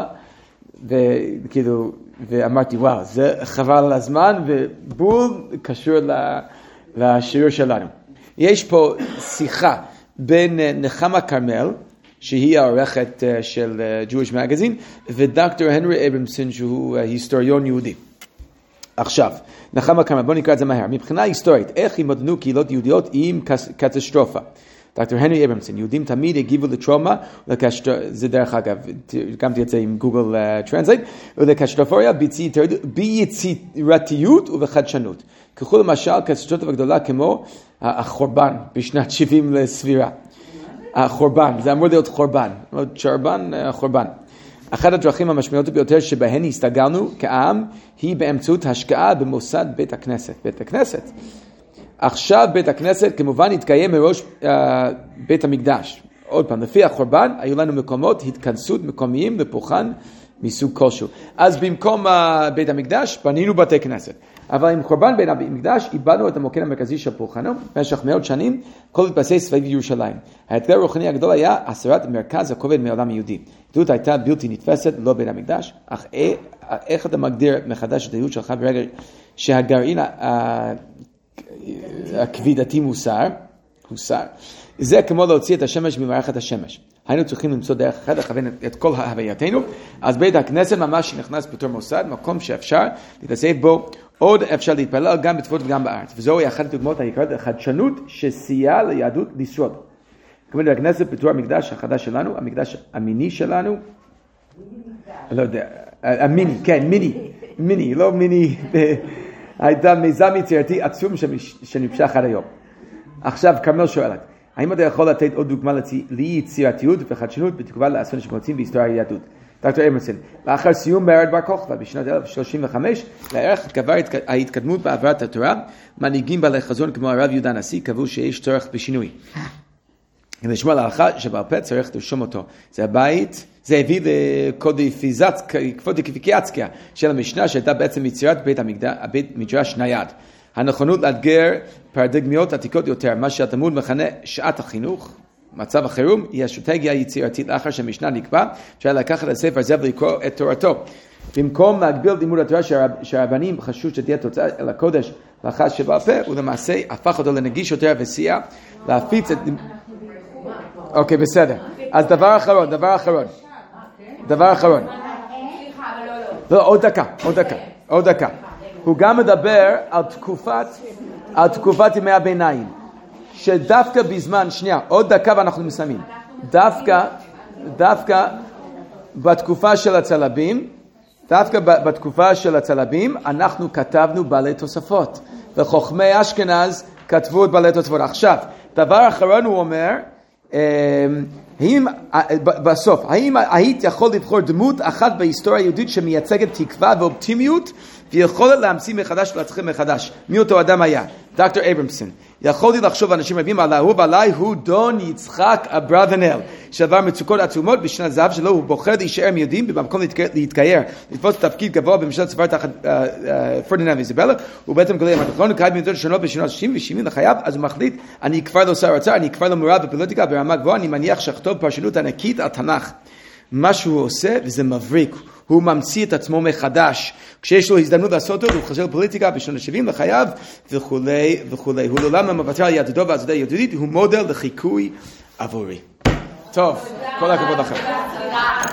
ואמרתי, וואו, זה חבל על הזמן, ובול קשור לשיעור שלנו. יש פה שיחה בין נחמה קרמל, שהיא העורכת של Jewish Magazine, ודוקטור הנרי אברמסון, שהוא היסטוריון יהודי. עכשיו, נחמה קרמל, בואו נקרא את זה מהר. מבחינה היסטורית, איך ימדנו קהילות יהודיות עם קטסטרופה? דוקטור הנרי אברמסון, יהודים תמיד הגיבו לטראומה, זה דרך אגב, גם תרצה עם גוגל טרנסלייט, ולקטסטרופוריה ביצירתיות ובחדשנות. קחו למשל קטסטרופה גדולה כמו החורבן בשנת 70 לספירה. החורבן, זה אמור להיות חורבן, חורבן. אחת הדרכים המשמעותיות ביותר שבהן הסתגלנו כעם, היא באמצעות השקעה במוסד בית הכנסת. בית הכנסת. עכשיו בית הכנסת כמובן התקיים מראש בית המקדש. עוד פעם, לפי החורבן היו לנו מקומות התכנסות מקומיים ופולחן מסוג כלשהו. אז במקום בית המקדש בנינו בתי כנסת. אבל עם חורבן בית המקדש איבדנו את המוקד המרכזי של פולחנו. במשך מאות שנים כל התבסס סביב ירושלים. האתגר הרוחני הגדול היה הסרת מרכז הכובד מהעולם היהודי. היהדות הייתה בלתי נתפסת, לא בית המקדש, אך איך אתה מגדיר מחדש את היהדות שלך ברגע שהגרעין הכבידתי מוסר, זה כמו להוציא את השמש ממערכת השמש. היינו צריכים למצוא דרך אחת לכוון את כל הווייתנו, אז בית הכנסת ממש נכנס בתור מוסד, מקום שאפשר להתאסף בו, עוד אפשר להתפלל גם בתפוצות וגם בארץ. וזוהי אחת הדוגמאות העיקריות החדשנות שסייעה ליהדות לשרוד. כמובן הכנסת בתור המקדש החדש שלנו, המקדש המיני שלנו, לא יודע, המיני, כן, מיני, לא מיני, הייתה מיזם יצירתי עצום שנמשך עד היום. עכשיו, כרמל שואלת, האם אתה יכול לתת עוד דוגמה ליצירתיות וחדשנות בתקווה לאסון שמוצאים בהיסטוריה היהדות? דוקטור אברמסון, לאחר סיום מרד בר כוכבא בשנת 1935, לערך קבע ההתקדמות בהעברת התורה, מנהיגים בעלי חזון כמו הרב יהודה הנשיא קבעו שיש צורך בשינוי. כדי לשמוע להלכה שבעל פה צריך לרשום אותו. זה הבית, זה הביא לקודיפיקציה של המשנה שהייתה בעצם יצירת בית מדרש נייד. הנכונות לאתגר פרדיגמיות עתיקות יותר, מה שהתלמוד מכנה שעת החינוך, מצב החירום, היא אסטרטגיה יצירתית לאחר שהמשנה נקבע, שהיה לקחת הספר הזה ולקרוא את תורתו. במקום להגביל לימוד התורה שהרבנים חשבו שתהיה תוצאה אל הקודש לאחר שבעל פה, הוא למעשה הפך אותו לנגיש יותר וסייע להפיץ את... אוקיי, בסדר. אז דבר אחרון. לא, עוד דקה. הוא גם מדבר על תקופת ימי הביניים, שדווקא בזמן, עוד דקה ואנחנו מסיימים. דווקא בתקופה של הצלבים, אנחנו כתבנו בעלי תוספות. וחוכמי אשכנז כתבו את בעלי תוספות. עכשיו, דבר אחרון הוא אומר, בסוף, האם היית יכול לבחור דמות אחת בהיסטוריה היהודית שמייצגת תקווה ואופטימיות ויכולת להמציא מחדש ולהצליח מחדש? מי אותו אדם היה? דוקטור אברמסון. יכולתי לחשוב אנשים רבים על האהוב עליי הוא דון יצחק אברבנאל, שעבר מצוקות עצומות בשנת זהב שלו, הוא בוחר להישאר מיהודים במקום להתגייר, לתפוס תפקיד גבוה בממשלת צבא תחת פרדיננד ואיזבלה, הוא בעצם גולה המתכון לקראת במדינות שונות בשנות 60 ו-70 לחייו, אז הוא מחליט, אני כבר לא שר אוצר, אני כבר לא מעורב בפוליטיקה ברמה גבוהה, אני מניח שכתוב פרשנות ענקית על תנ"ך. מה שהוא עושה, וזה מבריק, הוא ממציא את עצמו מחדש. כשיש לו הזדמנות לעשות אותו, הוא חוזר לפוליטיקה בשנות ה-70 לחייו, וכולי. הוא לעולם המוותר על יהדותו והזהות היהודית, הוא מודל לחיקוי עבורי. טוב, כל הכבוד לכם.